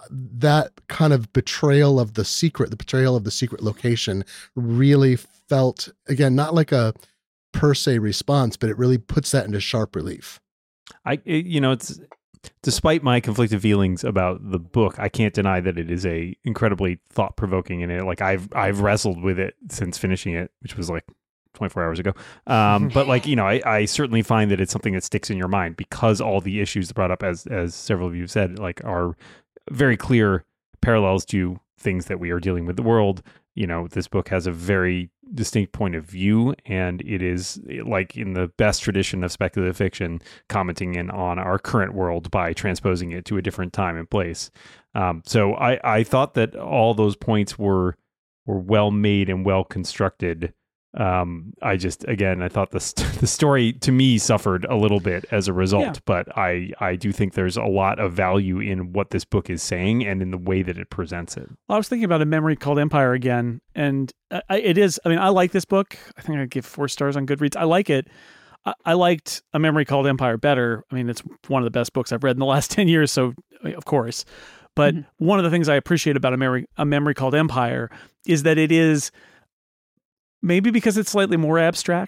that kind of betrayal of the secret, the betrayal of the secret location really felt, again, not like a per se response, but it really puts that into sharp relief. I, it- you know, it's despite my conflicted feelings about the book, I can't deny that it is a incredibly thought provoking, and it like I've I've wrestled with it since finishing it, which was like twenty-four hours ago. Um, but like you know, I, I certainly find that it's something that sticks in your mind because all the issues brought up, as as several of you have said, like are very clear parallels to things that we are dealing with the world. You know, this book has a very distinct point of view, and it is like in the best tradition of speculative fiction, commenting in on our current world by transposing it to a different time and place. Um, so I, I thought that all those points were were well made and well constructed. Um, I just, again, I thought the st- the story to me suffered a little bit as a result, Yeah. but I, I do think there's a lot of value in what this book is saying and in the way that it presents it. Well, I was thinking about A Memory Called Empire again, and I, it is, I mean, I like this book. I think I'd give four stars on Goodreads. I like it. I, I liked A Memory Called Empire better. I mean, it's one of the best books I've read in the last ten years, so of course. But Mm-hmm. one of the things I appreciate about A Memory, A Memory Called Empire is that it is, maybe because it's slightly more abstract,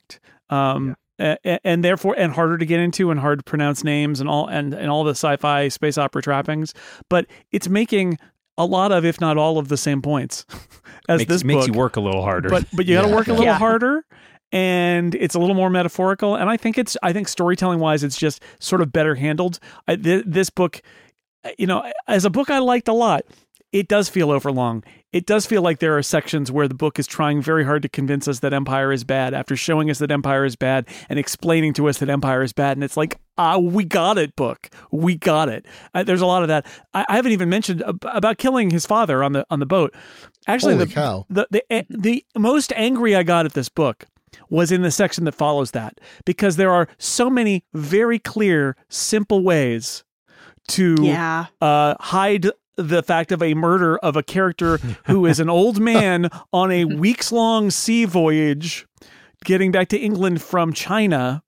Um, yeah. a- and therefore, and harder to get into and hard to pronounce names and all, and, and all the sci-fi space opera trappings. But it's making a lot of, if not all of the same points as makes, this makes book. you work a little harder. But, but you got to Yeah. work a little Yeah. harder. And it's a little more metaphorical. And I think it's, I think storytelling wise, it's just sort of better handled. I, th- this book, you know, as a book I liked a lot, it does feel overlong. It does feel like there are sections where the book is trying very hard to convince us that Empire is bad after showing us that Empire is bad and explaining to us that Empire is bad. And it's like, ah, we got it, book. We got it. Uh, there's a lot of that. I, I haven't even mentioned ab- about killing his father on the on the boat. Actually, Holy the, cow. the the the most angry I got at this book was in the section that follows that, because there are so many very clear, simple ways to Yeah. uh, hide the fact of a murder of a character who is an old man on a weeks-long sea voyage getting back to England from China,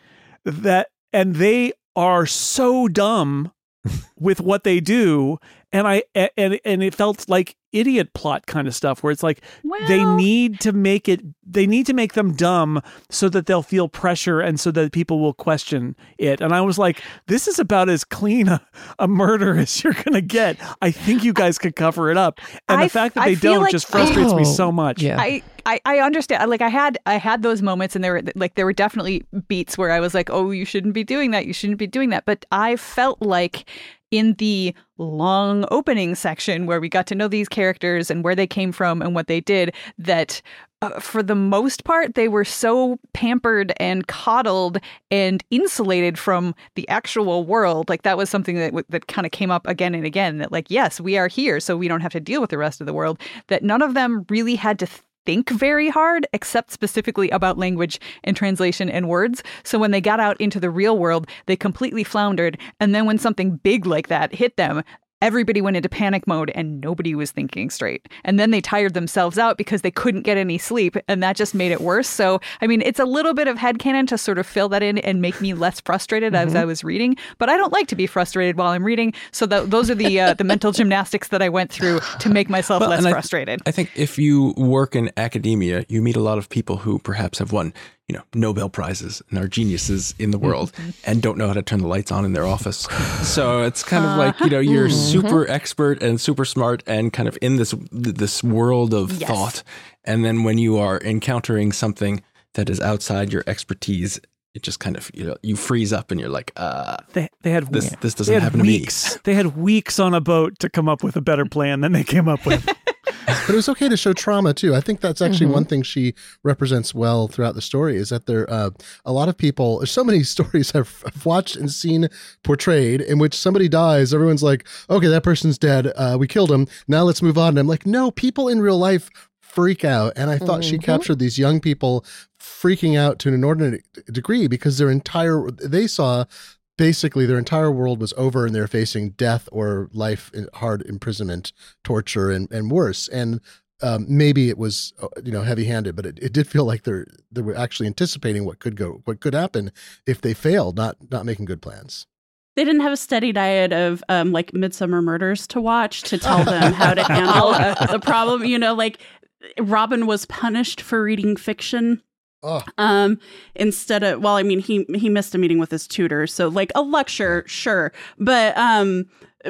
that and they are so dumb with what they do, and I and and it felt like idiot plot kind of stuff where it's like they Well- need to make it they need to make them dumb so that they'll feel pressure and so that people will question it. And I was like, this is about as clean a, a murder as you're gonna get. I think you guys could cover it up, and I the fact that f- they I feel don't like- just frustrates me Oh, so much. yeah. I, I, I understand. Like I had I had those moments, and there were like there were definitely beats where I was like, oh, you shouldn't be doing that. You shouldn't be doing that. But I felt like in the long opening section where we got to know these characters and where they came from and what they did, that uh, for the most part, they were so pampered and coddled and insulated from the actual world. Like that was something that w- that kind of came up again and again, that like, yes, we are here, so we don't have to deal with the rest of the world. That none of them really had to th- think very hard, except specifically about language and translation and words. So when they got out into the real world, they completely floundered. And then when something big like that hit them, everybody went into panic mode and nobody was thinking straight. And then they tired themselves out because they couldn't get any sleep, and that just made it worse. So, I mean, it's a little bit of headcanon to sort of fill that in and make me less frustrated mm-hmm. as I was reading. But I don't like to be frustrated while I'm reading. So that, those are the uh, the mental gymnastics that I went through to make myself Well, less and I- frustrated. I think if you work in academia, you meet a lot of people who perhaps have won, you know, Nobel Prizes and are geniuses in the world and don't know how to turn the lights on in their office. So it's kind of like, you know, you're super expert and super smart and kind of in this this world of Yes. thought. And then when you are encountering something that is outside your expertise, it just kind of, you know, you freeze up and you're like, uh, They they had this this they doesn't had happen weeks. to me. They had weeks on a boat to come up with a better plan than they came up with. But it was okay to show trauma too. I think that's actually Mhm. one thing she represents well throughout the story, is that there uh, a lot of people, there's so many stories I've, I've watched and seen portrayed in which somebody dies. Everyone's like, okay, that person's dead. Uh, we killed him. Now let's move on. And I'm like, no, people in real life freak out. And I thought she Mhm. captured these young people freaking out to an inordinate degree because their entire, they saw basically their entire world was over and they're facing death or life in hard imprisonment, torture, and, and worse. And um, maybe it was, uh, you know, heavy handed, but it, it did feel like they're, they were actually anticipating what could go, what could happen if they failed, not, not making good plans. They didn't have a steady diet of um, like Midsummer Murders to watch to tell them how to handle the problem. You know, like Robin was punished for reading fiction. Oh, Um, instead of, well, I mean, he he missed a meeting with his tutor, so like a lecture, sure, but um,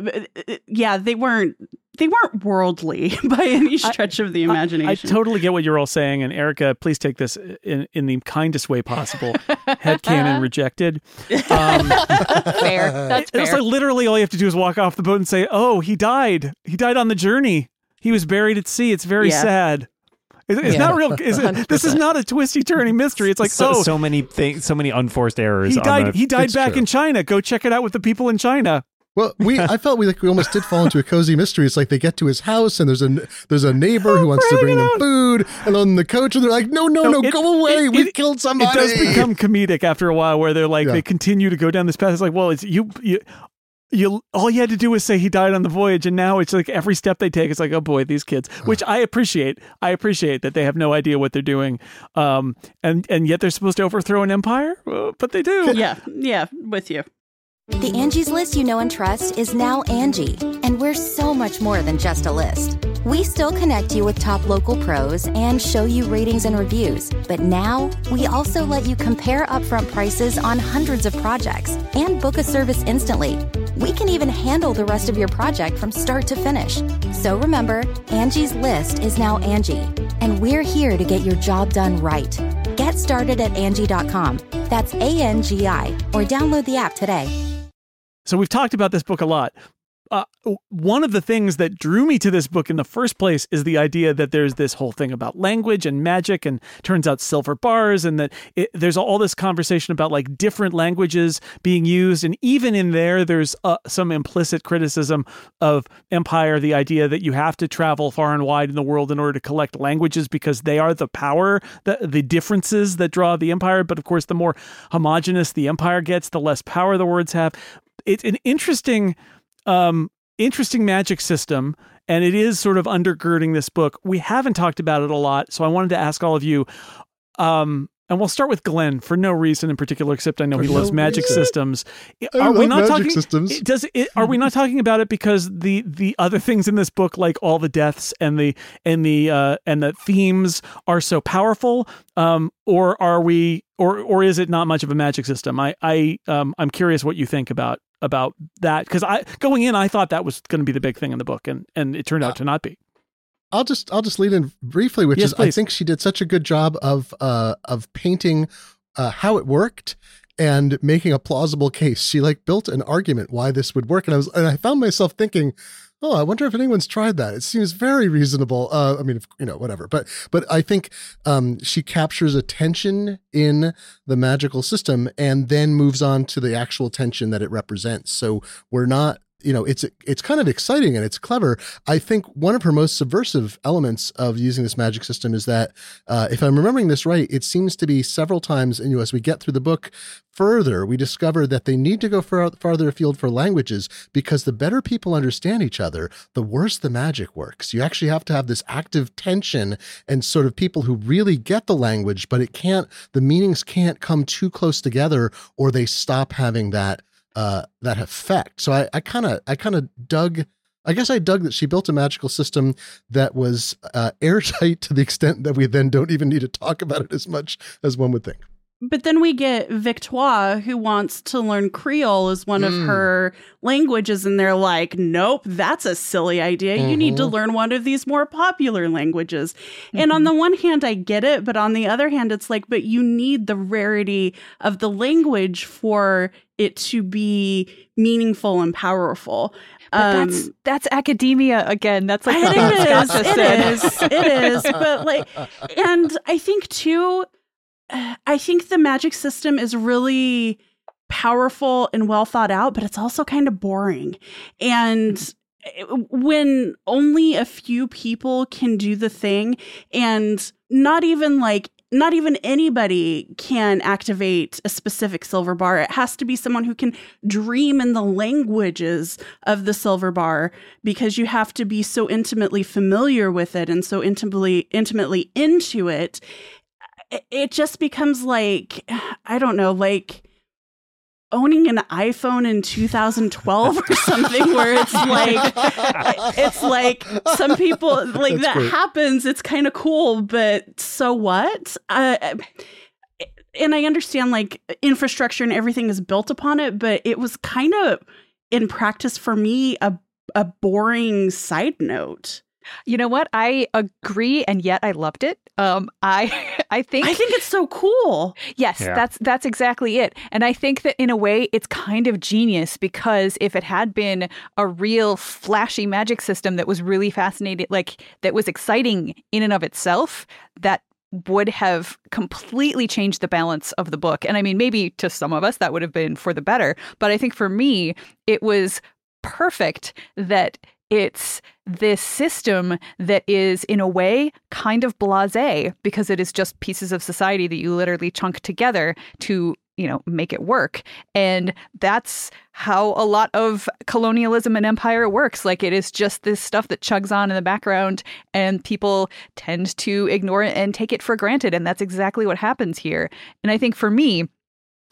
yeah, they weren't they weren't worldly by any stretch of the imagination. I, I totally get what you're all saying, and Erica, please take this in, in the kindest way possible. Headcanon rejected. Um, Fair. That's it's fair. like literally all you have to do is walk off the boat and say, "Oh, he died. He died on the journey. He was buried at sea. It's very Yeah. sad." It's, it's Yeah. not real. Is it, this is not a twisty turny mystery. It's like, so, oh, so many things, so many unforced errors. he on died. the- He died It's back true. in China. Go check it out with the people in China. well, we I felt we like we almost did fall into a cozy mystery. It's like they get to his house and there's a there's a neighbor who wants to bring them food, and then the coach and they're like, no, no, no, it- go away, it- we it- killed somebody. It does become comedic after a while, where they're like Yeah. they continue to go down this path. It's like, well, it's you, you, you. All you had to do was say he died on the voyage, and now it's like every step they take, it's like, oh boy, these kids. Which I appreciate. I appreciate that they have no idea what they're doing, um, and and yet they're supposed to overthrow an empire, uh, but they do. yeah, yeah, with you. The Angie's List you know and trust is now Angie, and we're so much more than just a list. We still connect you with top local pros and show you ratings and reviews, but now we also let you compare upfront prices on hundreds of projects and book a service instantly. We can even handle the rest of your project from start to finish. So remember, Angie's List is now Angie, and we're here to get your job done right. Get started at Angie dot com. That's A N G I, or download the app today. So we've talked about this book a lot. Uh, one of the things that drew me to this book in the first place is the idea that there's this whole thing about language and magic, and turns out silver bars, and that it, there's all this conversation about like different languages being used. And even in there, there's uh, some implicit criticism of Empire, the idea that you have to travel far and wide in the world in order to collect languages because they are the power, the, the differences that draw the Empire. But of course, the more homogenous the Empire gets, the less power the words have. It's an interesting... Um, interesting magic system, and it is sort of undergirding this book. We haven't talked about it a lot, so I wanted to ask all of you, um, and we'll start with Glenn for no reason in particular, except I know For he no loves magic reason. systems. I Are we love not magic talking? systems. Does it? Are we not talking about it because the the other things in this book, like all the deaths and the and the uh, and the themes, are so powerful? Um, or are we? Or or is it not much of a magic system? I I um I'm curious what you think about. about that, because I going in I thought that was going to be the big thing in the book, and and it turned out to not be. I'll just I'll just lead in briefly, which Yes, is please. I think she did such a good job of uh of painting uh how it worked and making a plausible case. She like built an argument why this would work, and I was and I found myself thinking, oh, I wonder if anyone's tried that. It seems very reasonable. Uh, I mean, if, you know, whatever. But but I think um, she captures a tension in the magical system and then moves on to the actual tension that it represents. So we're not, you know, it's it's kind of exciting and it's clever. I think one of her most subversive elements of using this magic system is that, uh, if I'm remembering this right, it seems to be several times, and you know, as we get through the book further, we discover that they need to go far, farther afield for languages, because the better people understand each other, the worse the magic works. You actually have to have this active tension and sort of people who really get the language, but it can't, the meanings can't come too close together or they stop having that Uh, that effect. So I kind of, I kind of dug, I guess I dug that she built a magical system that was uh, airtight to the extent that we then don't even need to talk about it as much as one would think. But then we get Victoire, who wants to learn Creole as one Mm. of her languages, and they're like, nope, that's a silly idea. You need to Mhm. learn one of these more popular languages. And on the one hand, I get it, but on the other hand, it's like, but you need the rarity of the language for it to be meaningful and powerful. But Um, that's that's academia again. That's like it something Scott is, just it said. is, it is. But like, and I think too, I think the magic system is really powerful and well thought out, but it's also kind of boring. And when only a few people can do the thing, and not even like, not even anybody can activate a specific silver bar. It has to be someone who can dream in the languages of the silver bar, because you have to be so intimately familiar with it and so intimately, intimately into it. It just becomes like, I don't know, like owning an iPhone in two thousand twelve or something, where it's like, it's like some people, like That's that great. happens. It's kind of cool, but so what? Uh, and I understand like infrastructure and everything is built upon it, but it was kind of in practice for me, a, a boring side note. You know what? I agree, and yet I loved it. Um, I I think I think it's so cool. Yes, Yeah. that's that's exactly it. And I think that in a way it's kind of genius, because if it had been a real flashy magic system that was really fascinating, like that was exciting in and of itself, that would have completely changed the balance of the book. And I mean, maybe to some of us that would have been for the better, but I think for me it was perfect that it's this system that is, in a way, kind of blasé, because it is just pieces of society that you literally chunk together to, you know, make it work. And that's how a lot of colonialism and empire works. Like, it is just this stuff that chugs on in the background, and people tend to ignore it and take it for granted. And that's exactly what happens here. And I think for me,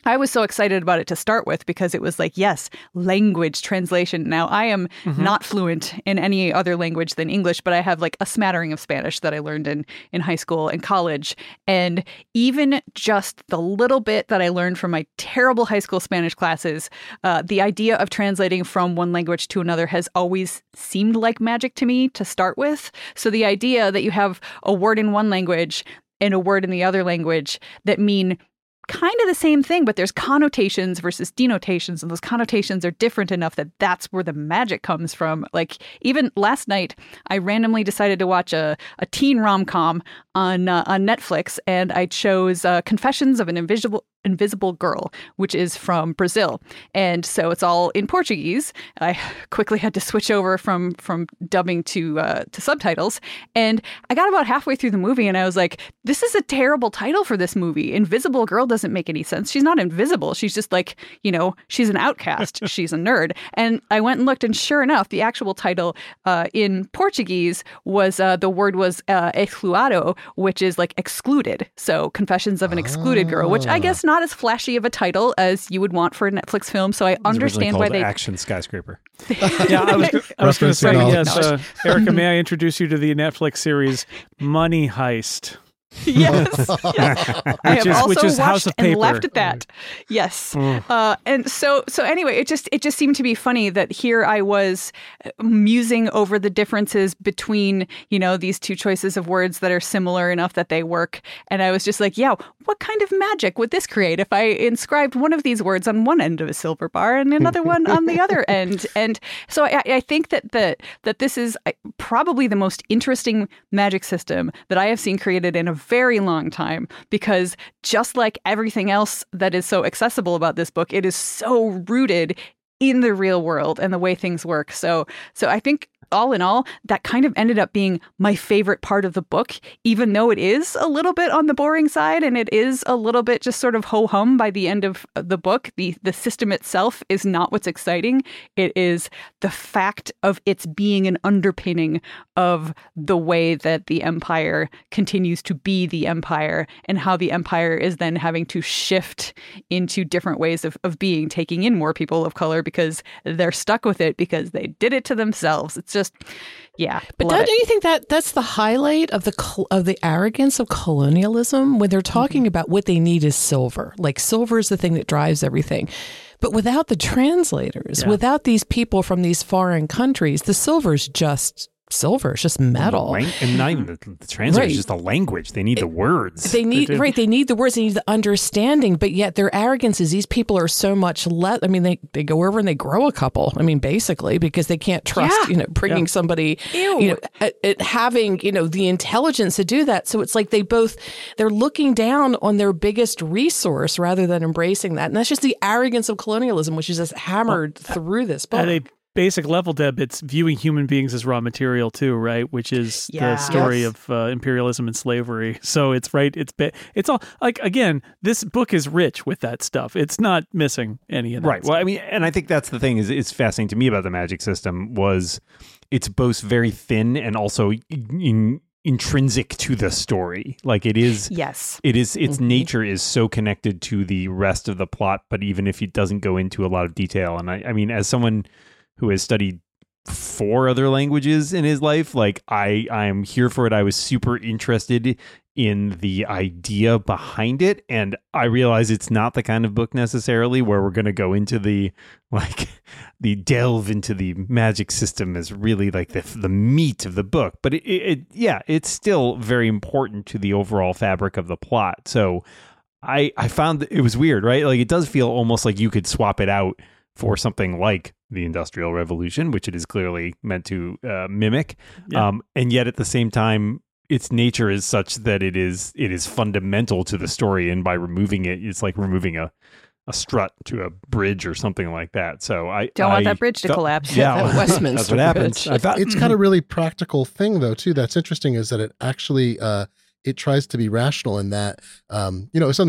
I was so excited about it to start with because it was like, yes, language translation. Now, I am mm-hmm. not fluent in any other language than English, but I have like a smattering of Spanish that I learned in, in high school and college. And even just the little bit that I learned from my terrible high school Spanish classes, uh, the idea of translating from one language to another has always seemed like magic to me to start with. So the idea that you have a word in one language and a word in the other language that mean kind of the same thing, but there's connotations versus denotations, and those connotations are different enough that that's where the magic comes from. Like, even last night, I randomly decided to watch a, a teen rom-com on uh, on Netflix, and I chose uh, Confessions of an Invisible Invisible Girl, which is from Brazil. And so it's all in Portuguese. I quickly had to switch over from from dubbing to uh, to subtitles. And I got about halfway through the movie and I was like, this is a terrible title for this movie. Invisible Girl doesn't make any sense. She's not invisible. She's just like, you know, she's an outcast. She's a nerd. And I went and looked, and sure enough, the actual title uh, in Portuguese was, uh, the word was uh, excluado, which is like excluded. So Confessions of an Excluded Girl, which I guess not as flashy of a title as you would want for a Netflix film, so I understand why they Action Skyscraper. yeah, I was, I was going to say yes. Uh, Erica, may I introduce you to the Netflix series Money Heist? Yes, yes. I have is, also which is watched House of and Paper. laughed at that. Yes, uh, and so so anyway, it just it just seemed to be funny that here I was musing over the differences between, you know, these two choices of words that are similar enough that they work, and I was just like, yeah, what kind of magic would this create if I inscribed one of these words on one end of a silver bar and another one on the other end? And so I, I think that the that this is probably the most interesting magic system that I have seen created in a very long time, because just like everything else that is so accessible about this book, it is so rooted in the real world and the way things work. So, so I think all in all, that kind of ended up being my favorite part of the book, even though it is a little bit on the boring side and it is a little bit just sort of ho-hum by the end of the book. The the system itself is not what's exciting. It is the fact of its being an underpinning of the way that the Empire continues to be the Empire, and how the Empire is then having to shift into different ways of, of being, taking in more people of color because they're stuck with it because they did it to themselves. It's just, yeah. But don't you think that that's the highlight of the col- of the arrogance of colonialism, when they're talking mm-hmm. about what they need is silver? Like, silver is the thing that drives everything. But without the translators, yeah. without these people from these foreign countries, the silver's just silver. It's just metal. Lang- and not even the, the translator, right. it's just the language. They need it, the words. They need, they right. They need the words. They need the understanding. But yet their arrogance is these people are so much less. I mean, they, they go over and they grow a couple. I mean, basically, because they can't trust, yeah. you know, bringing yeah. somebody, Ew. you know, at, at having, you know, the intelligence to do that. So it's like they both, they're looking down on their biggest resource rather than embracing that. And that's just the arrogance of colonialism, which is just hammered well, through this book. At a basic level, Deb, it's viewing human beings as raw material too, right? Which is yeah. the story yes. of uh, imperialism and slavery. So it's right. It's it's all like, again, this book is rich with that stuff. It's not missing any of that. Right. Stuff. Well, I mean, and I think that's the thing is it's fascinating to me about the magic system was it's both very thin and also in, intrinsic to the story. Like it is. Yes. It is. Its mm-hmm. nature is so connected to the rest of the plot. But even if it doesn't go into a lot of detail, and I, I mean, as someone who has studied four other languages in his life, like I, I'm here for it. I was super interested in the idea behind it. And I realize it's not the kind of book necessarily where we're going to go into the, like the delve into the magic system is really like the, the meat of the book. But it, it, yeah, it's still very important to the overall fabric of the plot. So I, I found that it was weird, right? Like it does feel almost like you could swap it out for something like the Industrial Revolution, which it is clearly meant to uh, mimic. Yeah. Um, and yet at the same time, its nature is such that it is it is fundamental to the story. And by removing it, it's like removing a, a strut to a bridge or something like that. So I don't I want that bridge to felt, collapse. Yeah, that Westminster that's what happens. I thought, It's got a really practical thing, though, too. That's interesting is that it actually uh, it tries to be rational in that, um, you know, it's something that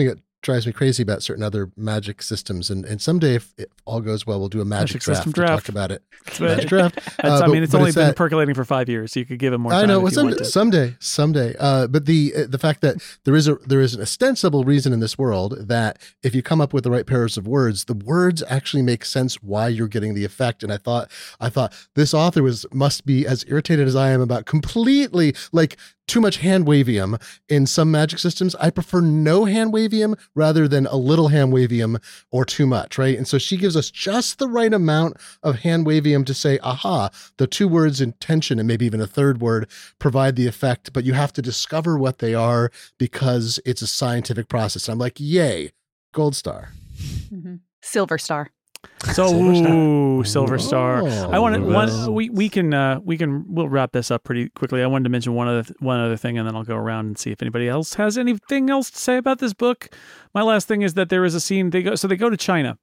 drives me crazy about certain other magic systems. And, and someday, if it all goes well, we'll do a magic, Magic draft system to draft. talk about it. That's Magic draft. That's, Uh, I but- mean, it's but only been that- percolating for five years, so you could give it more time. I know. if Well, you some, wanted. someday, someday. Uh, but the uh, the fact that there is a there is an ostensible reason in this world that if you come up with the right pairs of words, the words actually make sense why you're getting the effect. And I thought I thought this author was must be as irritated as I am about completely like too much hand wavium in some magic systems. I prefer no hand wavium rather than a little hand wavium or too much, right? And so she gives us just the right amount of hand wavium to say, aha, the two words in tension and maybe even a third word provide the effect, but you have to discover what they are because it's a scientific process. And I'm like, yay, gold star. Mm-hmm. Silver Star. So Silver Star. ooh, Silver Star. Oh, I want to well. one. We we can uh, we can we'll wrap this up pretty quickly. I wanted to mention one other one other thing, and then I'll go around and see if anybody else has anything else to say about this book. My last thing is that there is a scene. They go so they go to China,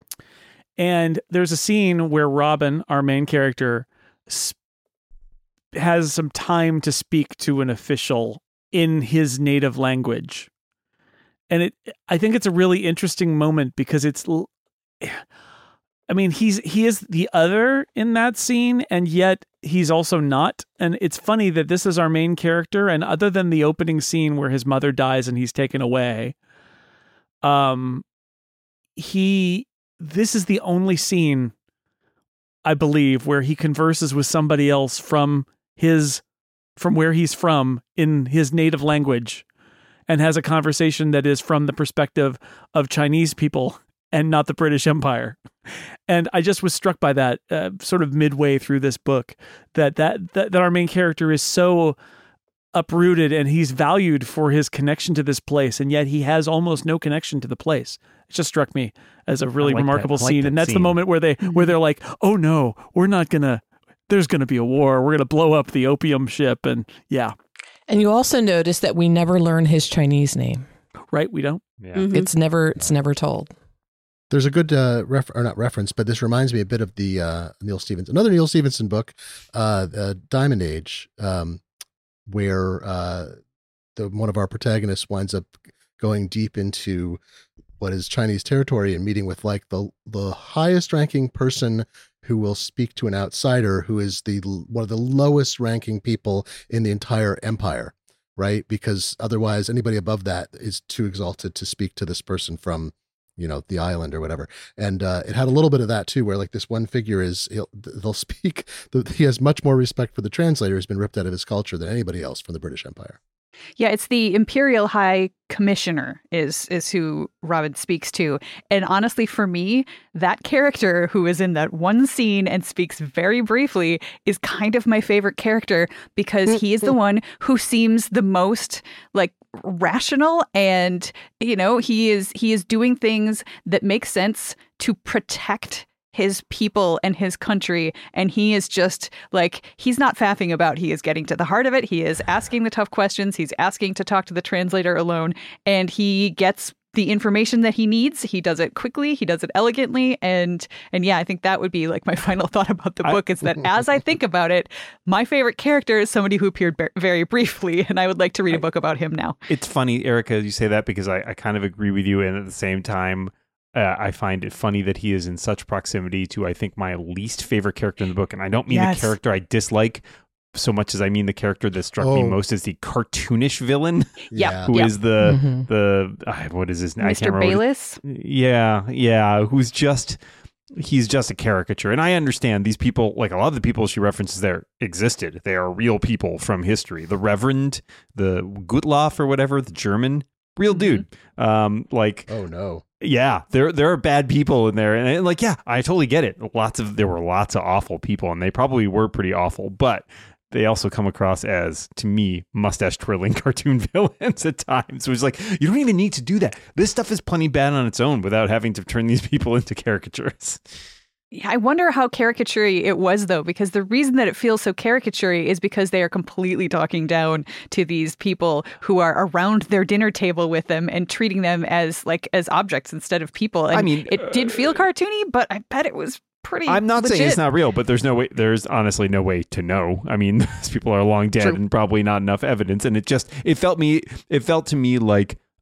and there's a scene where Robin, our main character, sp- has some time to speak to an official in his native language, and it. I think it's a really interesting moment because it's. L- I mean, he's he is the other in that scene, and yet he's also not. And it's funny that this is our main character, and other than the opening scene where his mother dies and he's taken away, um, he this is the only scene, I believe, where he converses with somebody else from his from where he's from in his native language, and has a conversation that is from the perspective of Chinese people and not the British Empire. And I just was struck by that uh, sort of midway through this book, that, that that that our main character is so uprooted and he's valued for his connection to this place, and yet he has almost no connection to the place. It just struck me as a really I like remarkable that- I like scene. that And that's the scene. moment where they where they're like, oh no, we're not gonna there's gonna be a war. We're gonna blow up the opium ship. And yeah. And you also notice that we never learn his Chinese name. Right, we don't. Yeah. Mhm. It's never it's never told. There's a good uh, ref or not reference, but this reminds me a bit of the uh, Neil Stevens, another Neil Stevenson book, uh, uh, Diamond Age, um, where uh, the one of our protagonists winds up going deep into what is Chinese territory and meeting with like the the highest ranking person who will speak to an outsider who is the one of the lowest ranking people in the entire empire, right? Because otherwise, anybody above that is too exalted to speak to this person from, you know, the island or whatever. And uh, it had a little bit of that too, where like this one figure is, he'll, they'll speak, he has much more respect for the translator who's been ripped out of his culture than anybody else from the British Empire. Yeah, it's the Imperial High Commissioner is is who Robin speaks to. And honestly, for me, that character who is in that one scene and speaks very briefly is kind of my favorite character because he is the one who seems the most like rational, and you know, he is he is doing things that make sense to protect his people and his country, and he is just like, he's not faffing about. He is getting to the heart of it. He is asking the tough questions. He's asking to talk to the translator alone, and he gets the information that he needs. He does it quickly. He does it elegantly. And and yeah, I think that would be like my final thought about the book is that as I think about it, my favorite character is somebody who appeared be- very briefly, and I would like to read a book about him now. It's funny, Erica, you say that because I, I kind of agree with you. And at the same time, uh, I find it funny that he is in such proximity to, I think, my least favorite character in the book. And I don't mean Yes. the character I dislike so much as I mean the character that struck me Oh. most as the cartoonish villain, Yeah. who is the, Mhm. the uh, what is his name? I Mister can't remember what Bayless. his- Yeah, yeah, who's just... He's just a caricature. And I understand these people, like a lot of the people she references there existed. They are real people from history. The Reverend, the Gutloff or whatever, the German, real dude. Um, like, Oh no. yeah, there there are bad people in there. And, and like, yeah, I totally get it. Lots of, there were lots of awful people, and they probably were pretty awful, but they also come across as, to me, mustache twirling cartoon villains at times. It was like, you don't even need to do that. This stuff is plenty bad on its own without having to turn these people into caricatures. Yeah, I wonder how caricature-y it was, though, because the reason that it feels so caricature-y is because they are completely talking down to these people who are around their dinner table with them and treating them as like as objects instead of people. And I mean, it did feel cartoony, but I bet it was pretty I'm not legit. saying it's not real, but there's no way, there's honestly no way to know. I mean, these people are long dead True. and probably not enough evidence. And it just, it felt me, it felt to me like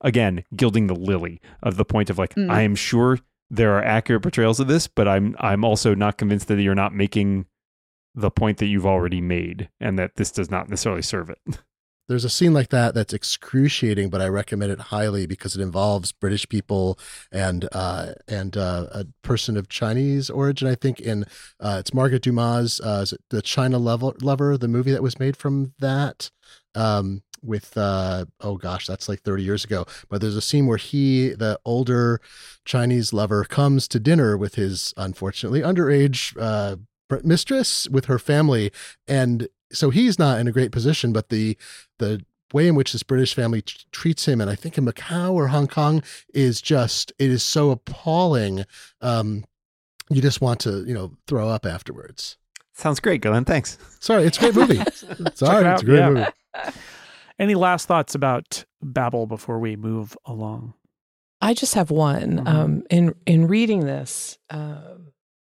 again, gilding the lily of the point of like, Mm. I am sure there are accurate portrayals of this, but I'm I'm also not convinced that you're not making the point that you've already made and that this does not necessarily serve it. There's a scene like that that's excruciating, but I recommend it highly because it involves British people and uh, and uh, a person of Chinese origin. I think in uh, it's Margaret Dumas' uh, is it The China Lover, Lover, the movie that was made from that. Um, with uh, oh gosh, that's like thirty years ago. But there's a scene where he, the older Chinese lover, comes to dinner with his unfortunately underage uh, mistress with her family, and so he's not in a great position, but the the way in which this British family t- treats him, and I think in Macau or Hong Kong, is just, it is so appalling. Um, you just want to, you know, throw up afterwards. Sounds great, Glenn. Thanks. Sorry, it's a great movie. Sorry, it it's out, a great yeah. movie. Any last thoughts about Babel before we move along? I just have one. Mhm. Um, in in reading this, um,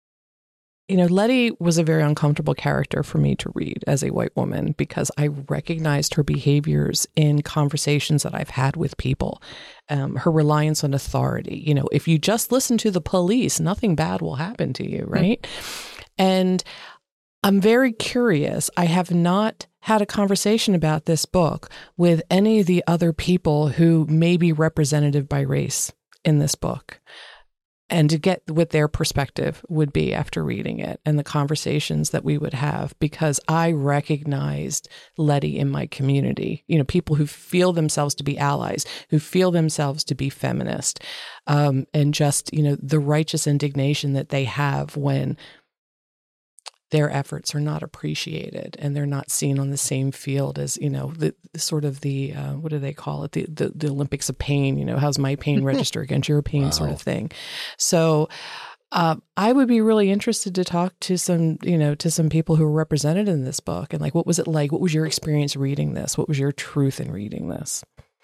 you know, Letty was a very uncomfortable character for me to read as a white woman because I recognized her behaviors in conversations that I've had with people. Um, her reliance on authority. You know, if you just listen to the police, nothing bad will happen to you, right? Mm-hmm. And I'm very curious. I have not had a conversation about this book with any of the other people who may be representative by race in this book, and to get what their perspective would be after reading it and the conversations that we would have, because I recognized Letty in my community, you know, people who feel themselves to be allies, who feel themselves to be feminist, um, and just, you know, the righteous indignation that they have when their efforts are not appreciated and they're not seen on the same field as, you know, the sort of the, uh, what do they call it? The, the, the Olympics of pain, you know, how's my pain register against your pain, wow. sort of thing. So uh, I would be really interested to talk to some, you know, to some people who are represented in this book and like, what was it like? What was your experience reading this? What was your truth in reading this?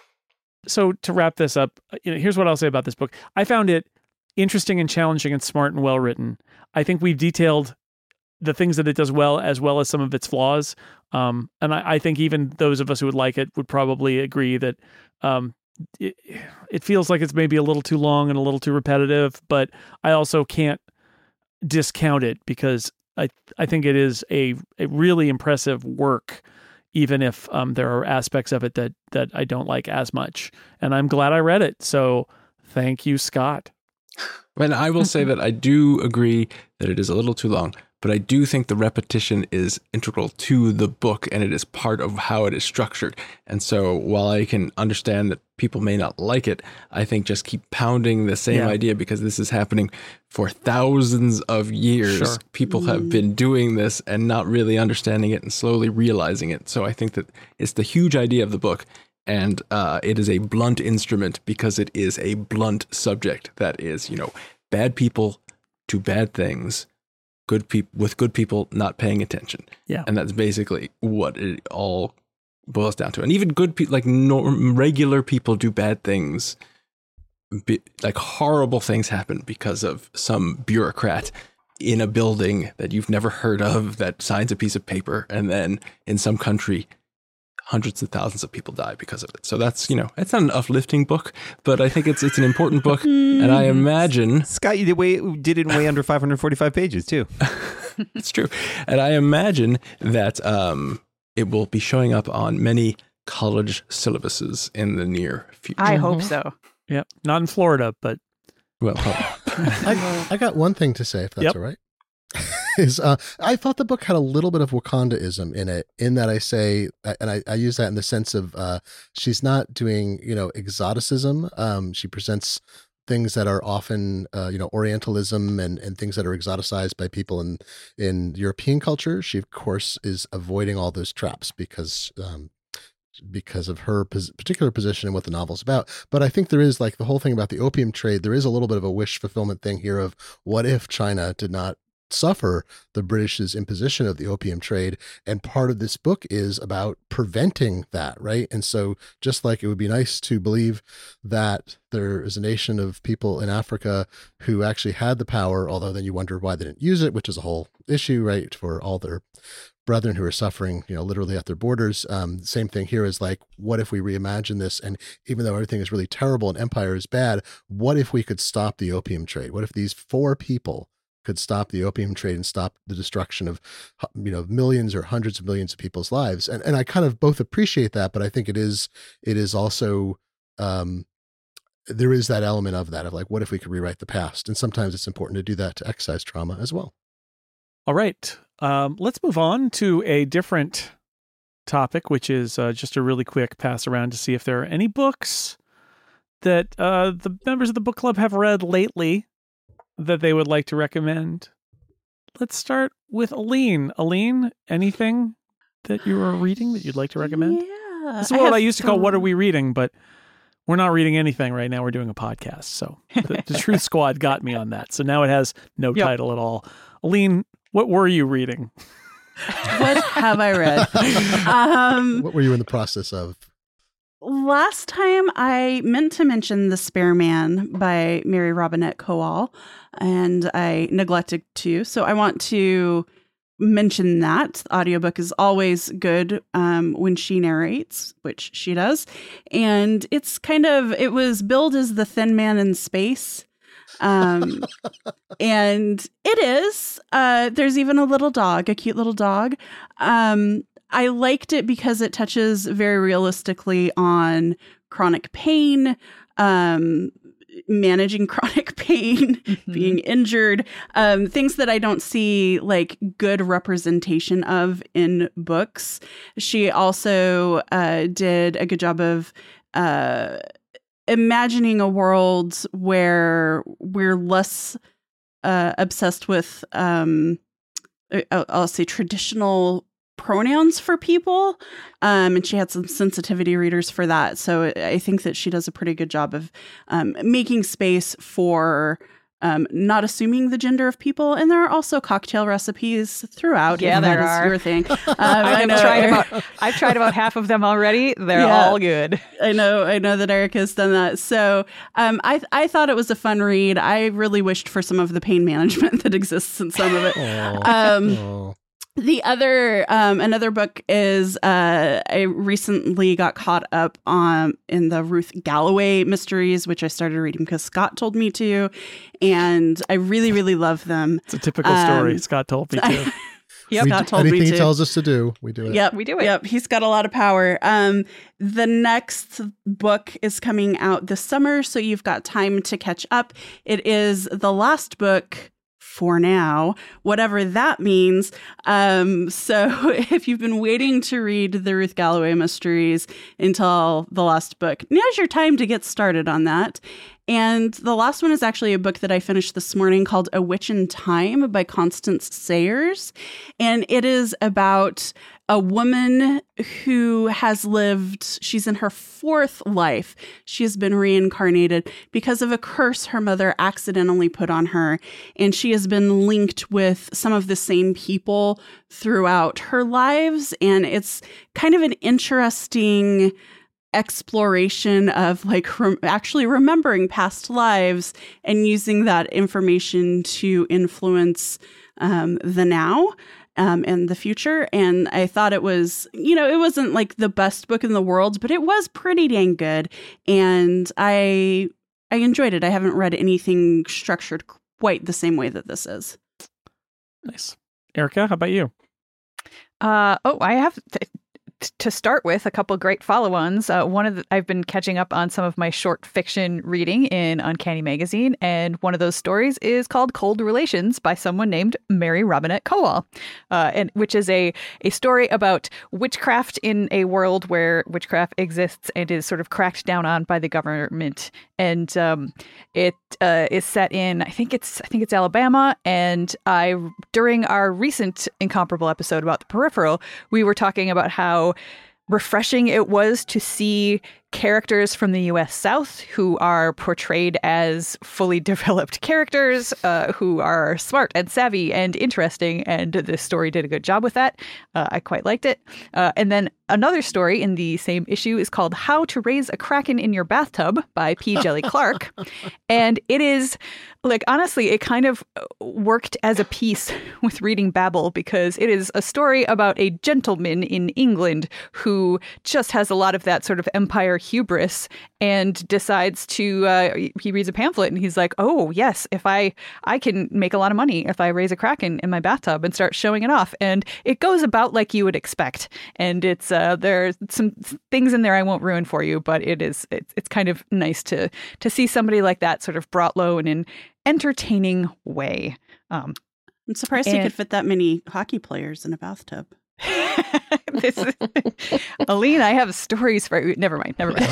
So to wrap this up, you know, here's what I'll say about this book. I found it interesting and challenging and smart and well written. I think we've detailed the things that it does well, as well as some of its flaws. Um, and I, I think even those of us who would like it would probably agree that um, it, it feels like it's maybe a little too long and a little too repetitive, but I also can't discount it because I I think it is a, a really impressive work, even if um, there are aspects of it that, that I don't like as much. And I'm glad I read it. So thank you, Scott. And I will say that I do agree that it is a little too long, but I do think the repetition is integral to the book and it is part of how it is structured. And so while I can understand that people may not like it, I think just keep pounding the same Yeah. idea because this is happening for thousands of years. Sure. People have been doing this and not really understanding it and slowly realizing it. So I think that it's the huge idea of the book. And uh, it is a blunt instrument because it is a blunt subject that is, you know, bad people do bad things, good people with good people not paying attention. Yeah. And that's basically what it all boils down to. And even good people, like norm, regular people do bad things. Be, like horrible things happen because of some bureaucrat in a building that you've never heard of that signs a piece of paper. And then in some country, hundreds of thousands of people die because of it. So that's, you know, it's not an uplifting book, but I think it's it's an important book. And I imagine... Scott, you did, way, did it in way under five hundred forty-five pages, too. It's true. And I imagine that um, it will be showing up on many college syllabuses in the near future. I hope so. Yep. Not in Florida, but... Well, oh. I, I got one thing to say, if that's Yep. all right. is uh, I thought the book had a little bit of Wakandaism in it, in that I say, and I, I use that in the sense of uh, she's not doing, you know, exoticism. Um, she presents things that are often, uh, you know, Orientalism and, and things that are exoticized by people in, in European culture. She, of course, is avoiding all those traps because um, because of her pos- particular position and what the novel's about. But I think there is, like, the whole thing about the opium trade, there is a little bit of a wish fulfillment thing here of what if China did not suffer the British's imposition of the opium trade, and part of this book is about preventing that, right? And so just like it would be nice to believe that there is a nation of people in Africa who actually had the power, although then you wonder why they didn't use it, which is a whole issue, right, for all their brethren who are suffering, you know, literally at their borders. Um, same thing here is like, what if we reimagine this? And even though everything is really terrible and empire is bad, what if we could stop the opium trade? What if these four people could stop the opium trade and stop the destruction of, you know, millions or hundreds of millions of people's lives? And and I kind of both appreciate that, but I think it is it is also um, there is that element of that of like, what if we could rewrite the past? And sometimes it's important to do that to excise trauma as well. All right, um, let's move on to a different topic, which is uh, just a really quick pass around to see if there are any books that uh, the members of the book club have read lately that they would like to recommend. Let's start with Aline. Aline, anything that you are reading that you'd like to recommend? Yeah. This is what I, I used to call some... What Are We Reading? But we're not reading anything right now. We're doing a podcast. So the, the Truth Squad got me on that. So now it has no yep. title at all. Aline, what were you reading? What have I read? Um, what were you in the process of? Last time I meant to mention The Spare Man by Mary Robinette Kowal, and I neglected to. So I want to mention that. The audiobook is always good um, when she narrates, which she does. And it's kind of, it was billed as The Thin Man in Space. Um, and it is. Uh, there's even a little dog, a cute little dog. Um, I liked it because it touches very realistically on chronic pain, um, managing chronic pain, mm-hmm. being injured, um, things that I don't see like good representation of in books. She also uh, did a good job of uh, imagining a world where we're less uh, obsessed with, um, I'll, I'll say, traditional pronouns for people, um, and she had some sensitivity readers for that. So I think that she does a pretty good job of um, making space for um, not assuming the gender of people. And there are also cocktail recipes throughout. Yeah, if there that are. Is your thing. Um, I've I tried about I've tried about half of them already. They're yeah, all good. I know. I know that Erica has done that. So um, I I thought it was a fun read. I really wished for some of the pain management that exists in some of it. Aww. Um, Aww. The other, um, another book is, uh, I recently got caught up on in the Ruth Galloway mysteries, which I started reading because Scott told me to, and I really, really love them. It's a typical um, story. Scott told me to. Yep. We Scott do, told anything me to. he tells us to do, we do it. Yep, we do it. Yep, he's got a lot of power. Um, the next book is coming out this summer, so you've got time to catch up. It is the last book for now, whatever that means. Um, so if you've been waiting to read the Ruth Galloway mysteries until the last book, now's your time to get started on that. And the last one is actually a book that I finished this morning called A Witch in Time by Constance Sayers. And it is about a woman who has lived, she's in her fourth life. She has been reincarnated because of a curse her mother accidentally put on her. And she has been linked with some of the same people throughout her lives. And it's kind of an interesting exploration of like rem- actually remembering past lives and using that information to influence um, the now um, and the future. And I thought it was, you know, it wasn't like the best book in the world, but it was pretty dang good. And I I enjoyed it. I haven't read anything structured quite the same way that this is. Nice. Erica, how about you? Uh, oh, I have... Th- To start with, a couple great follow-ons. Uh, one of the, I've been catching up on some of my short fiction reading in Uncanny Magazine, and one of those stories is called Cold Relations by someone named Mary Robinette Kowal, uh, and which is a a story about witchcraft in a world where witchcraft exists and is sort of cracked down on by the government. And um, it uh, is set in, I think it's I think it's Alabama. And I during our recent Incomparable episode about The Peripheral, we were talking about how refreshing it was to see characters from the U S South who are portrayed as fully developed characters uh, who are smart and savvy and interesting. And this story did a good job with that. Uh, I quite liked it. Uh, and then another story in the same issue is called How to Raise a Kraken in Your Bathtub by P. Jelly Clark. And it is, like, honestly, it kind of worked as a piece with reading Babel because it is a story about a gentleman in England who just has a lot of that sort of empire hubris and decides to, uh, he reads a pamphlet and he's like, oh, yes, if I, I can make a lot of money if I raise a Kraken in my bathtub and start showing it off. And it goes about like you would expect. And it's, uh, there's some things in there I won't ruin for you, but it is, it's, it's kind of nice to, to see somebody like that sort of brought low in an entertaining way. Um, I'm surprised and, you could fit that many hockey players in a bathtub. this is, Aline, I have stories for you. Never mind. Never mind.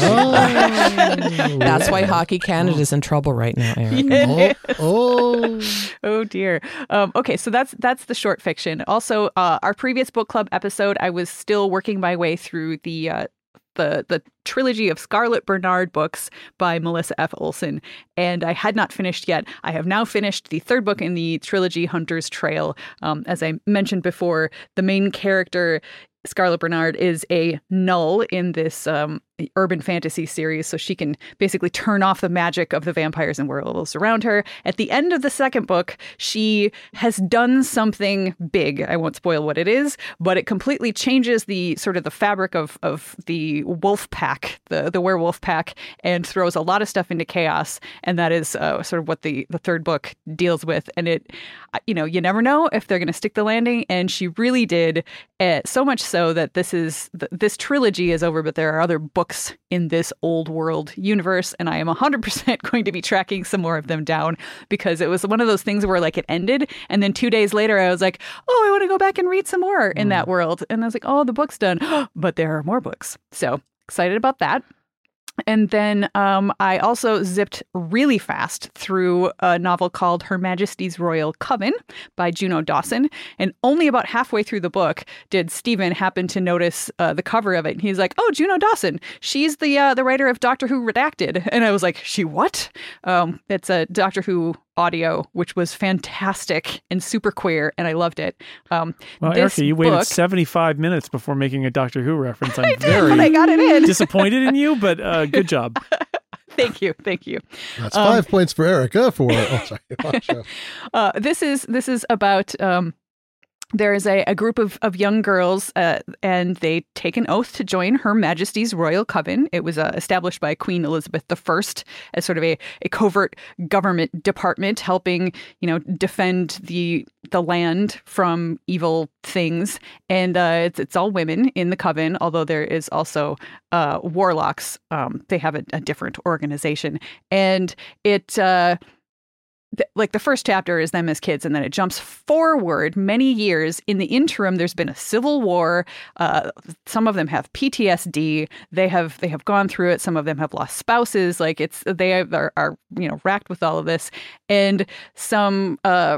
Oh. That's why Hockey Canada's in trouble right now, Eric. Yeah. Oh, oh. Oh dear. Um, okay, so that's that's the short fiction. Also, uh, our previous book club episode, I was still working my way through the uh, the the trilogy of Scarlett Bernard books by Melissa F. Olson, and I had not finished yet. I have now finished the third book in the trilogy, Hunter's Trail. Um, as I mentioned before, the main character, Scarlett Bernard, is a null in this um, urban fantasy series, so she can basically turn off the magic of the vampires and werewolves around her. At the end of the second book, she has done something big. I won't spoil what it is, but it completely changes the sort of the fabric of of the wolf pack, the the werewolf pack, and throws a lot of stuff into chaos. And that is uh, sort of what the the third book deals with. And it, you know, you never know if they're going to stick the landing, and she really did. Uh, so much so that this is th- this trilogy is over, but there are other books in this old world universe, and I am one hundred percent going to be tracking some more of them down because it was one of those things where like it ended, and then two days later I was like, oh, I want to go back and read some more in mm. that world, and I was like, oh, the book's done, but there are more books, so excited about that. And then um, I also zipped really fast through a novel called Her Majesty's Royal Coven by Juno Dawson. And only about halfway through the book did Stephen happen to notice uh, the cover of it. And he's like, oh, Juno Dawson. She's the uh, the writer of Doctor Who Redacted. And I was like, she what? Um, it's a Doctor Who audio, which was fantastic and super queer, and I loved it. Um, well, Erica, you waited book, seventy-five minutes before making a Doctor Who reference. I'm I did, very but I got it in. disappointed in you, but uh, good job. Thank you, thank you. That's five um, points for Erica for. Oh, sorry. uh, this is this is about. Um, There is a, a group of, of young girls, uh, and they take an oath to join Her Majesty's Royal Coven. It was uh, established by Queen Elizabeth the First as sort of a, a covert government department helping, you know, defend the the land from evil things. And uh, it's it's all women in the coven, although there is also uh, warlocks. Um, they have a, a different organization, and it. Uh, Like the first chapter is them as kids, and then it jumps forward many years. In the interim, there's been a civil war. Uh, some of them have P T S D. They have they have gone through it. Some of them have lost spouses. Like it's they are, are you know racked with all of this, and some uh,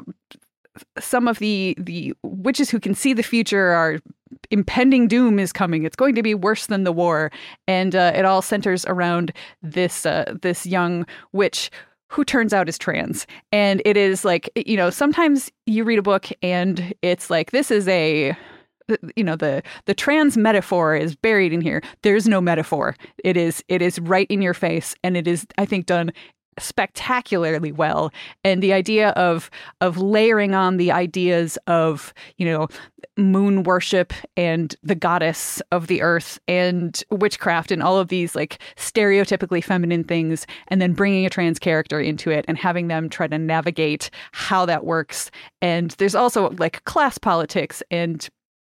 some of the the witches who can see the future are. Impending doom is coming. It's going to be worse than the war, and uh, it all centers around this uh, this young witch. Who turns out is trans. And it is like, you know, sometimes you read a book and it's like, this is a, you know, the the trans metaphor is buried in here. There's no metaphor. It is it is right in your face, and it is, I think, done spectacularly well. And the idea of of layering on the ideas of, you know, moon worship and the goddess of the earth and witchcraft and all of these like stereotypically feminine things, and then bringing a trans character into it and having them try to navigate how that works. And there's also like class politics and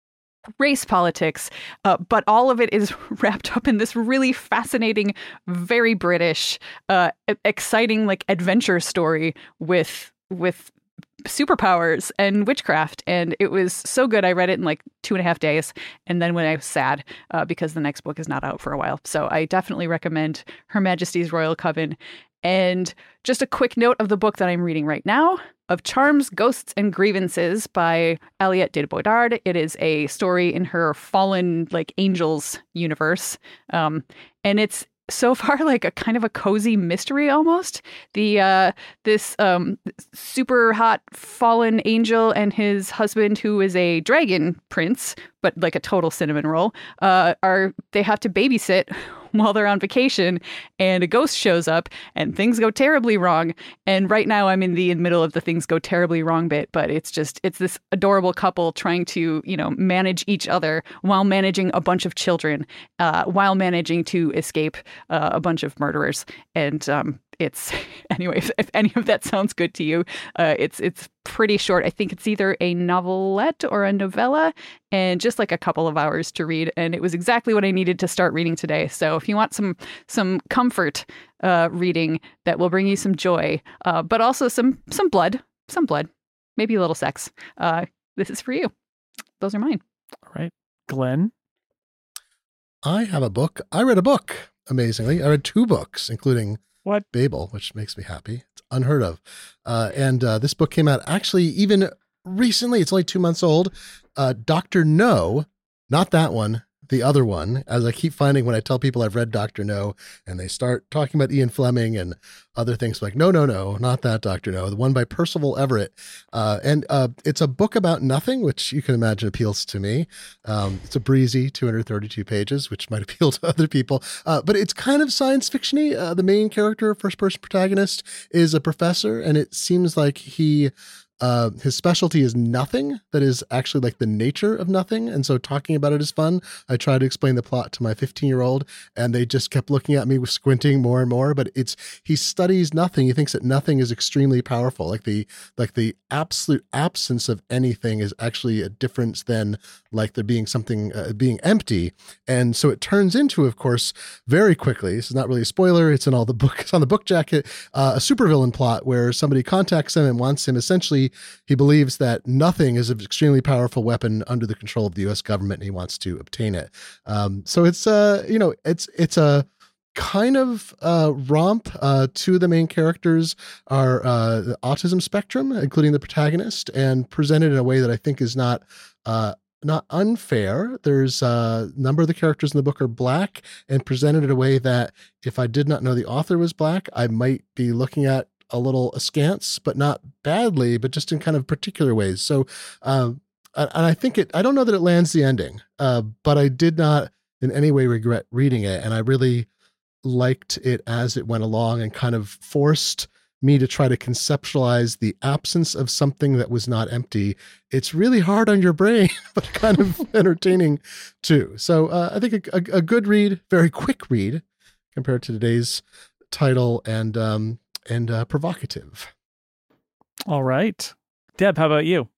race politics, uh, but all of it is wrapped up in this really fascinating, very British, uh, exciting like adventure story with with superpowers and witchcraft. And it was so good. I read it in like two and a half days. And then when I was sad uh, because the next book is not out for a while. So I definitely recommend Her Majesty's Royal Coven. And just a quick note of the book that I'm reading right now, Of Charms, Ghosts, and Grievances by Aliette de Bodard. It is a story in her fallen like angels universe. Um, and it's so far like a kind of a cozy mystery almost. The uh, this um, super hot fallen angel and his husband, who is a dragon prince, but like a total cinnamon roll, uh, are they have to babysit while they're on vacation, and a ghost shows up and things go terribly wrong. And right now I'm in the middle of the things go terribly wrong bit, but it's just, it's this adorable couple trying to, you know, manage each other while managing a bunch of children, uh, while managing to escape uh, a bunch of murderers. And um, it's, anyway, if, if any of that sounds good to you, uh, it's, it's pretty short. I think it's either a novelette or a novella, and just like a couple of hours to read. And it was exactly what I needed to start reading today. So if you want some some comfort uh, reading that will bring you some joy, uh, but also some some blood, some blood, maybe a little sex, uh, this is for you. Those are mine. All right. Glenn? I have a book. I read a book, amazingly. I read two books, including What? Babel, which makes me happy. It's unheard of. Uh, and uh, this book came out actually even recently. It's only two months old. Uh, Doctor No, not that one, the other one, as I keep finding when I tell people I've read Doctor No and they start talking about Ian Fleming and other things, like, no, no, no, not that Doctor No, the one by Percival Everett. Uh, and uh, it's a book about nothing, which you can imagine appeals to me. Um, it's a breezy two hundred thirty-two pages, which might appeal to other people. Uh, but it's kind of science fiction-y. Uh, the main character, first-person protagonist, is a professor, and it seems like he... Uh, his specialty is nothing. That is actually like the nature of nothing. And so talking about it is fun. I tried to explain the plot to my fifteen year old and they just kept looking at me with squinting more and more, but it's, he studies nothing. He thinks that nothing is extremely powerful. Like the, like the absolute absence of anything is actually a difference than like there being something uh, being empty. And so it turns into, of course, very quickly, this is not really a spoiler. It's in all the books on the book jacket, uh, a supervillain plot where somebody contacts him and wants him essentially. He believes that nothing is an extremely powerful weapon under the control of the U S government, and he wants to obtain it. Um, so it's uh, you know, it's it's a kind of uh, romp. Uh, two of the main characters are uh, the autism spectrum, including the protagonist, and presented in a way that I think is not uh, not unfair. There's a number of the characters in the book are black, and presented in a way that if I did not know the author was black, I might be looking at a little askance, but not badly, but just in kind of particular ways. So, um, and I think it, I don't know that it lands the ending, uh, but I did not in any way regret reading it. And I really liked it as it went along and kind of forced me to try to conceptualize the absence of something that was not empty. It's really hard on your brain, but kind of entertaining too. So uh, I think a, a, a good read, very quick read compared to today's title, and, um, and uh, provocative. All right. Deb, how about you?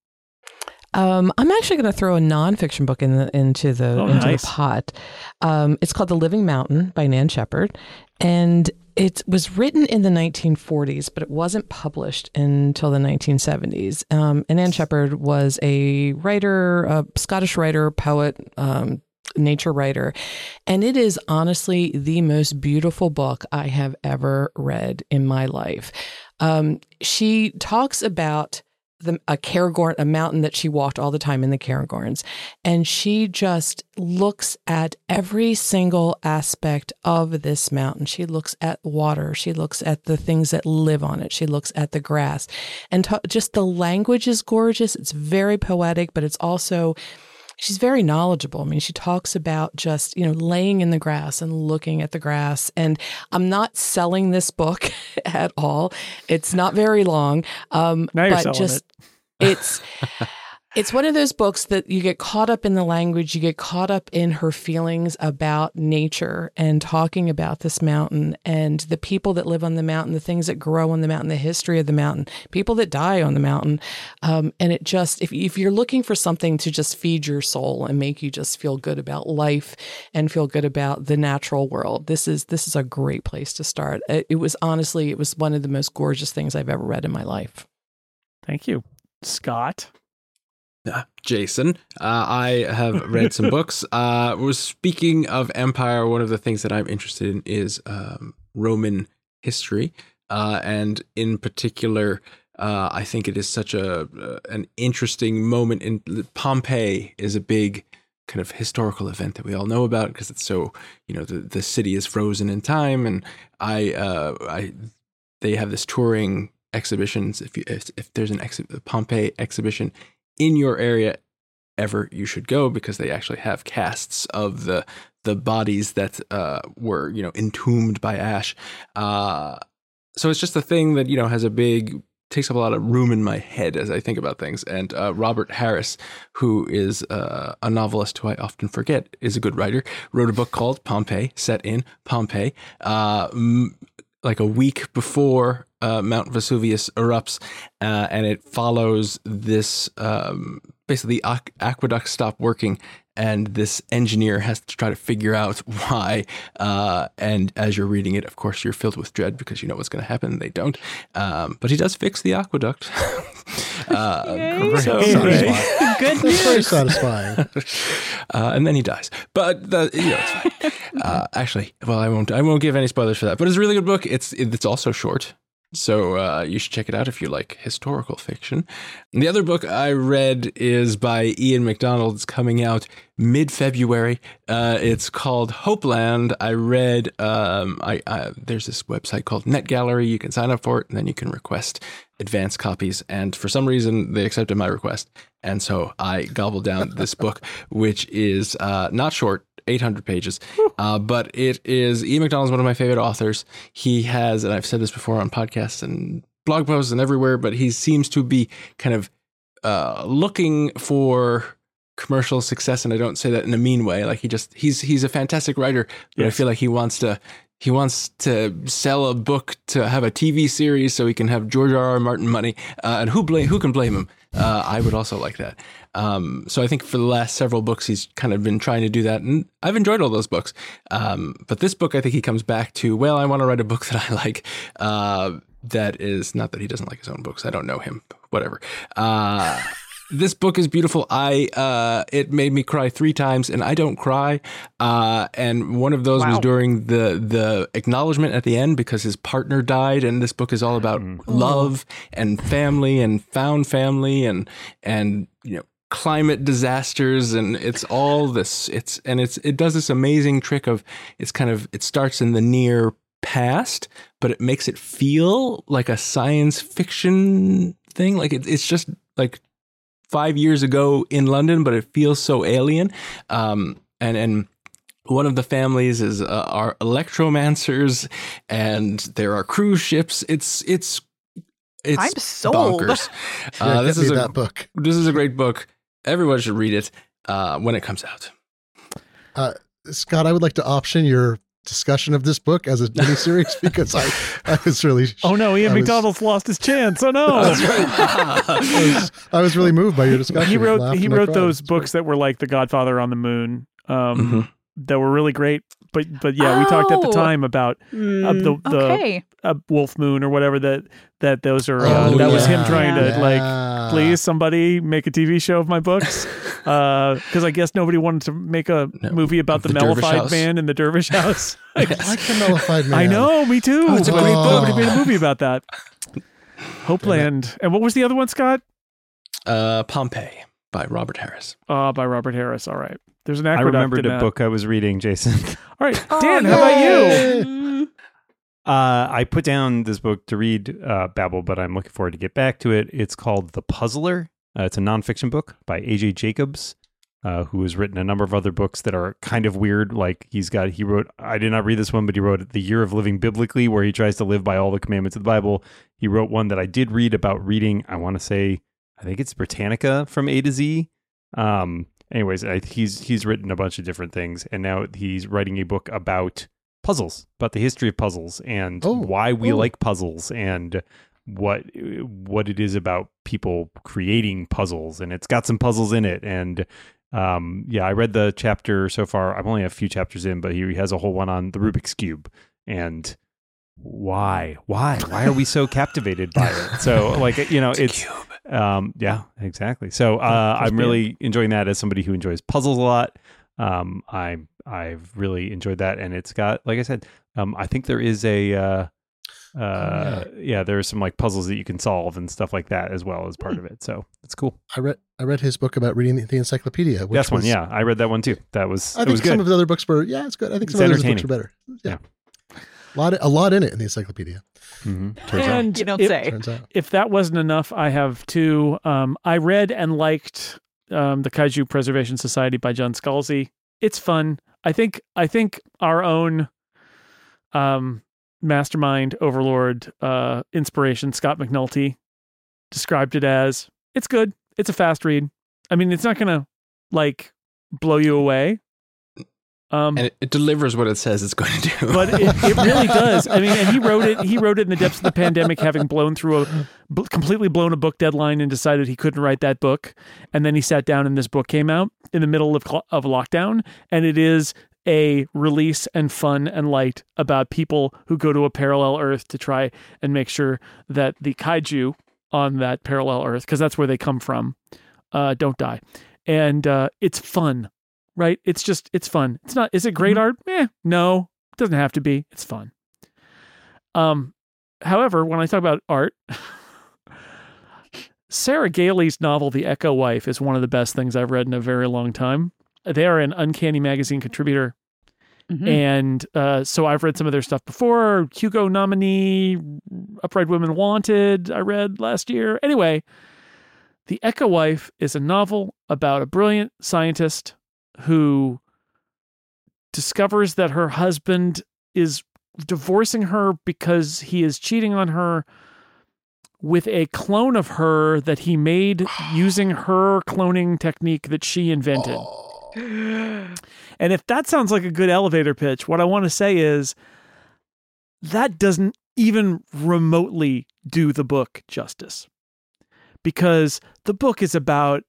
Um, I'm actually going to throw a nonfiction book in the, into the oh, into nice. the pot. Um, it's called The Living Mountain by Nan Shepard, and it was written in the nineteen forties, but it wasn't published until the nineteen seventies. Um, and Nan Shepard was a writer, a Scottish writer, poet, um, nature writer. And it is honestly the most beautiful book I have ever read in my life. Um, she talks about the, a Cairngorm, a mountain that she walked all the time in the Cairngorms. And she just looks at every single aspect of this mountain. She looks at water. She looks at the things that live on it. She looks at the grass. And t- just the language is gorgeous. It's very poetic, but it's also... she's very knowledgeable. I mean, she talks about just, you know, laying in the grass and looking at the grass. And I'm not selling this book at all. It's not very long. Um, now you're but selling just, it. it's, it's one of those books that you get caught up in the language, you get caught up in her feelings about nature and talking about this mountain and the people that live on the mountain, the things that grow on the mountain, the history of the mountain, people that die on the mountain. Um, and it just, if, if you're looking for something to just feed your soul and make you just feel good about life and feel good about the natural world, this is, this is a great place to start. It, it was honestly, it was one of the most gorgeous things I've ever read in my life. Thank you. Scott? Uh, Jason, uh, I have read some books. Uh, was speaking of empire, one of the things that I'm interested in is um, Roman history, uh, and in particular, uh, I think it is such a uh, an interesting moment. In Pompeii is a big kind of historical event that we all know about because it's so, you know, the, the city is frozen in time. And I, uh, I, they have this touring exhibitions. If you, if, if there's an ex- Pompeii exhibition in your area ever, you should go because they actually have casts of the, the bodies that, uh, were, you know, entombed by ash. Uh, so it's just a thing that, you know, has a big, takes up a lot of room in my head as I think about things. And uh, Robert Harris, who is uh, a novelist who I often forget is a good writer, wrote a book called Pompeii, set in Pompeii, uh, m- like a week before uh, Mount Vesuvius erupts, uh, and it follows this, um, basically the aqu- aqueduct stopped working, and this engineer has to try to figure out why. Uh, and as you're reading it, of course, you're filled with dread because you know what's going to happen. They don't. Um, but he does fix the aqueduct. uh, so, Satisfying. Good That's news. very satisfying. uh, and then he dies. But the, you know, it's fine. Uh, actually, well, I won't. I won't give any spoilers for that. But it's a really good book. It's it's also short. So uh, you should check it out if you like historical fiction. And the other book I read is by Ian McDonald. It's coming out mid-February. Uh, it's called Hopeland. I read, um, I, I there's this website called NetGallery. You can sign up for it, and then you can request advance copies. And for some reason, they accepted my request. And so I gobbled down this book, which is uh, not short, eight hundred pages, uh, but it is, Ian McDonald is one of my favorite authors. He has, and I've said this before on podcasts and blog posts and everywhere, but he seems to be kind of uh, looking for commercial success. And I don't say that in a mean way. Like he just, he's, he's a fantastic writer, but yes. I feel like he wants to, he wants to sell a book to have a T V series so he can have George R. R. Martin money. Uh, and who blame, who can blame him? Uh, I would also like that. Um, so I think for the last several books, he's kind of been trying to do that. And I've enjoyed all those books. Um, but this book, I think he comes back to, well, I want to write a book that I like. Uh, that is not that he doesn't like his own books. I don't know him, whatever. Uh, this book is beautiful. I, uh, it made me cry three times and I don't cry. Uh, and one of those wow. was during the, the acknowledgement at the end because his partner died. And this book is all about mm. love and family and found family and, and, you know, climate disasters. And it's all this, it's, and it's, it does this amazing trick of it's kind of, it starts in the near past, but it makes it feel like a science fiction thing. Like it, it's just like five years ago in London, but it feels so alien. Um, and, and one of the families is uh, are electromancers, and there are cruise ships. It's it's it's I'm sold. bonkers. Uh, this is a, that book. This is a great book. Everyone should read it uh, when it comes out. Uh, Scott, I would like to option your discussion of this book as a miniseries because I, I was really. Oh no, Ian I McDonald's was, lost his chance. Oh no, that's right. I, was, I was really moved by your discussion. He wrote he wrote those cried. books that were like The Godfather on the Moon, um, mm-hmm. that were really great. But but yeah, oh. we talked at the time about uh, the the okay. uh, Wolf Moon or whatever that that those are. Oh, Uh, that yeah. was him trying yeah. to like, please somebody make a T V show of my books, because uh, I guess nobody wanted to make a no. movie about the, the Mellified Man in the Dervish House. I like the Mellified Man. I know, me too. Oh, it's a great uh, book. Nobody made a movie about that. Hopeland. And what was the other one, Scott? Uh, Pompeii by Robert Harris. Uh, by Robert Harris. All right. There's an aqueduct. I remembered in a that. book I was reading, Jason. All right, Oh, Dan, no. how about you? Uh, I put down this book to read, uh, Babel, but I'm looking forward to get back to it. It's called The Puzzler. Uh, it's a nonfiction book by A J Jacobs, uh, who has written a number of other books that are kind of weird. Like he's got, he wrote, I did not read this one, but he wrote The Year of Living Biblically, where he tries to live by all the commandments of the Bible. He wrote one that I did read about reading, I want to say, I think it's Britannica from A to Z. Um, anyways, I, he's he's written a bunch of different things, and now he's writing a book about puzzles, about the history of puzzles and oh, why we oh. like puzzles and what what it is about people creating puzzles. And it's got some puzzles in it. And um, yeah, I read the chapter so far. I'm only a few chapters in, but he has a whole one on the Rubik's Cube and why, why, why are we so captivated by it? So like, you know, it's, um, yeah, exactly. So uh, I'm really enjoying that as somebody who enjoys puzzles a lot. Um, I'm, I've really enjoyed that. And it's got, like I said, um, I think there is a, uh, uh, yeah, there are some like puzzles that you can solve and stuff like that as well as part of it. So it's cool. I read I read his book about reading the, the encyclopedia. Which That's one, was, yeah. I read that one too. That was I it think was good. some of the other books were yeah, it's good. I think some It's of the other books entertaining. were better. Yeah, a lot a lot in it in the encyclopedia. Mm-hmm. Turns And You don't if, say. Turns out. if that wasn't enough, I have two. Um, I read and liked um, the Kaiju Preservation Society by John Scalzi. It's fun. I think. I think our own um, mastermind overlord uh, inspiration, Scott McNulty, described it as it's good. It's a fast read. I mean, it's not gonna like blow you away. Um, And it, it delivers what it says it's going to do. but it, it really does. I mean, and he wrote it. He wrote it in the depths of the pandemic, having blown through a b- completely blown a book deadline and decided he couldn't write that book. And then he sat down, and this book came out in the middle of cl- of lockdown, and it is a release and fun and light about people who go to a parallel Earth to try and make sure that the kaiju on that parallel Earth, because that's where they come from, uh, don't die. And uh, it's fun. Right? It's just, it's fun. It's not, is it great art? Eh, no, it doesn't have to be. It's fun. Um, however, when I talk about art, Sarah Gailey's novel, The Echo Wife, is one of the best things I've read in a very long time. They are an Uncanny Magazine contributor. Mhm. And uh, so I've read some of their stuff before. Hugo nominee, Upright Women Wanted, I read last year. Anyway, The Echo Wife is a novel about a brilliant scientist who discovers that her husband is divorcing her because he is cheating on her with a clone of her that he made using her cloning technique that she invented. And if that sounds like a good elevator pitch, what I want to say is that doesn't even remotely do the book justice. Because the book is about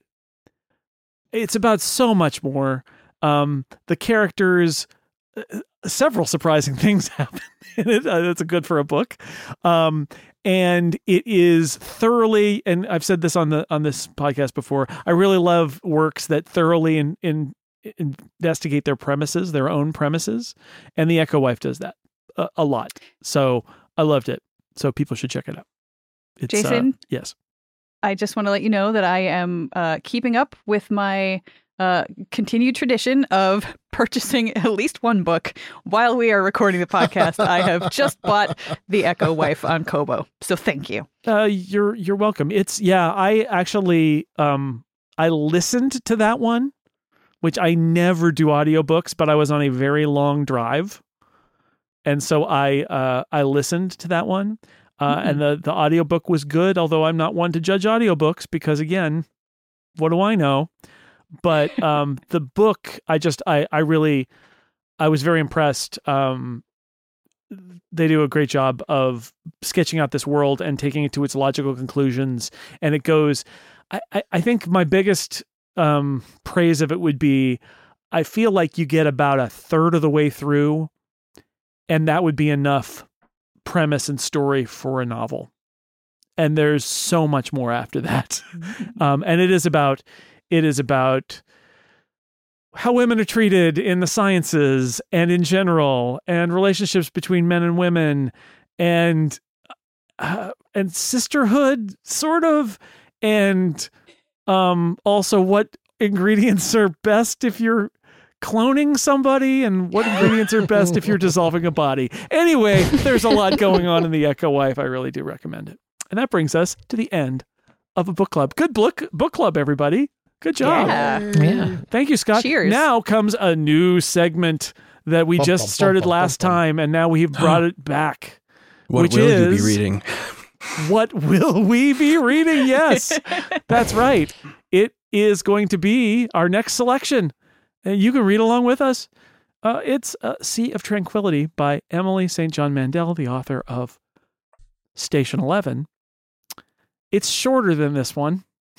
It's about so much more. Um, the characters, uh, several surprising things happen in it. Uh, that's a good for a book. Um, and it is thoroughly, and I've said this on the on this podcast before, I really love works that thoroughly in, in, in investigate their premises, their own premises. And The Echo Wife does that a, a lot. So I loved it. So people should check it out. It's, Jason? Uh, yes. I just want to let you know that I am uh, keeping up with my uh, continued tradition of purchasing at least one book while we are recording the podcast. I have just bought The Echo Wife on Kobo, so thank you. Uh, you're you're welcome. It's yeah. I actually um I listened to that one, which I never do audiobooks, but I was on a very long drive, and so I uh I listened to that one. Uh, Mm-hmm. and the, the audiobook was good, although I'm not one to judge audiobooks because, again, what do I know? But um, the book, I just, I, I really, I was very impressed. Um, they do a great job of sketching out this world and taking it to its logical conclusions. And it goes, I, I, I think my biggest um, praise of it would be, I feel like you get about a third of the way through, and that would be enough premise and story for a novel. And there's so much more after that. Um, and it is about, it is about how women are treated in the sciences and in general, and relationships between men and women, and, uh, and sisterhood sort of, and, um, also what ingredients are best if you're cloning somebody, and what ingredients are best if you're dissolving a body. Anyway, there's a lot going on in The Echo Wife. I really do recommend it. And that brings us to the end of a book club. Good book book club, everybody. Good job. Yeah. Yeah. Thank you, Scott. Cheers. Now comes a new segment that we Bum, just bum, started bum, bum, last bum, bum. time, and now we've brought it back. What which will you be is- reading? What will we be reading? Yes, that's right. It is going to be our next selection. And you can read along with us. Uh, it's uh, Sea of Tranquility by Emily Saint John Mandel, the author of Station Eleven. It's shorter than this one.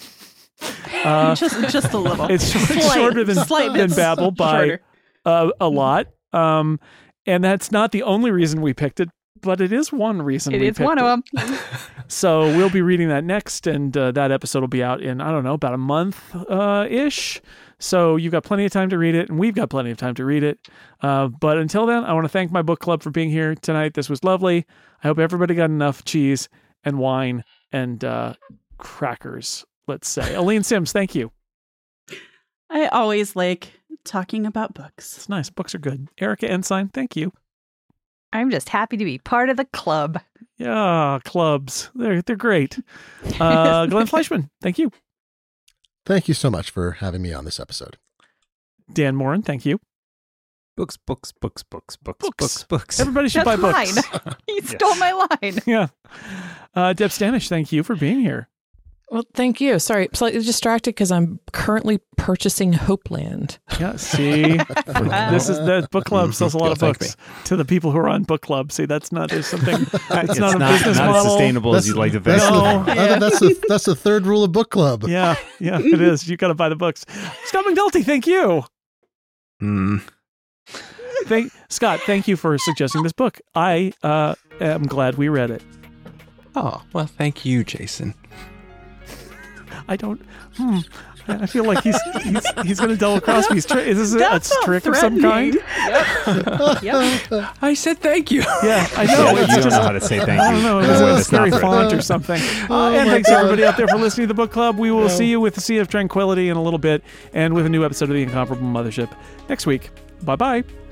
Uh, just just a little. it's short, Slight- shorter than, slight than bits Babel by shorter. uh, a lot. Um, and that's not the only reason we picked it, but it is one reason It we is picked one it. of them. So we'll be reading that next, and uh, that episode will be out in, I don't know, about a month uh, ish. So you've got plenty of time to read it, and we've got plenty of time to read it. Uh, but until then, I want to thank my book club for being here tonight. This was lovely. I hope everybody got enough cheese and wine and uh, crackers, let's say. Aline Sims, thank you. I always like talking about books. It's nice. Books are good. Erica Ensign, thank you. I'm just happy to be part of the club. Yeah, clubs. They're, they're great. Uh, Glenn Fleischman, thank you. Thank you so much for having me on this episode. Dan Morin, thank you. Books, books, books, books, books, Books. books, books. Everybody should That's buy mine. books. He stole my line. Yeah. Uh, Deb Stanish, thank you for being here. Well, thank you. Sorry, slightly distracted because I'm currently purchasing Hopeland. Yeah, see, this is the book club sells a lot You'll of thank books to the people who are on book club. See, that's not there's something. It's, It's not a not, business not as model. sustainable as you'd like to think. That's, No. the, I think that's the that's the third rule of book club. Yeah, yeah, it is. You got to buy the books. Scott McNulty, thank you. Mm. Thank Scott, thank you for suggesting this book. I uh, am glad we read it. Oh, well, thank you, Jason. I don't. Hmm. I I feel like he's he's he's going to double cross me. He's tri- is this a, a That's not trick of some kind? Yep. I said thank you. Yeah, I know. Yeah, It's you don't just, know how to say thank you. I don't know. It in a was way a that's not scary threatening. font or something. Uh, and my thanks God. everybody out there for listening to the book club. We will see you with the Sea of Tranquility in a little bit, and with a new episode of the Incomparable Mothership next week. Bye bye.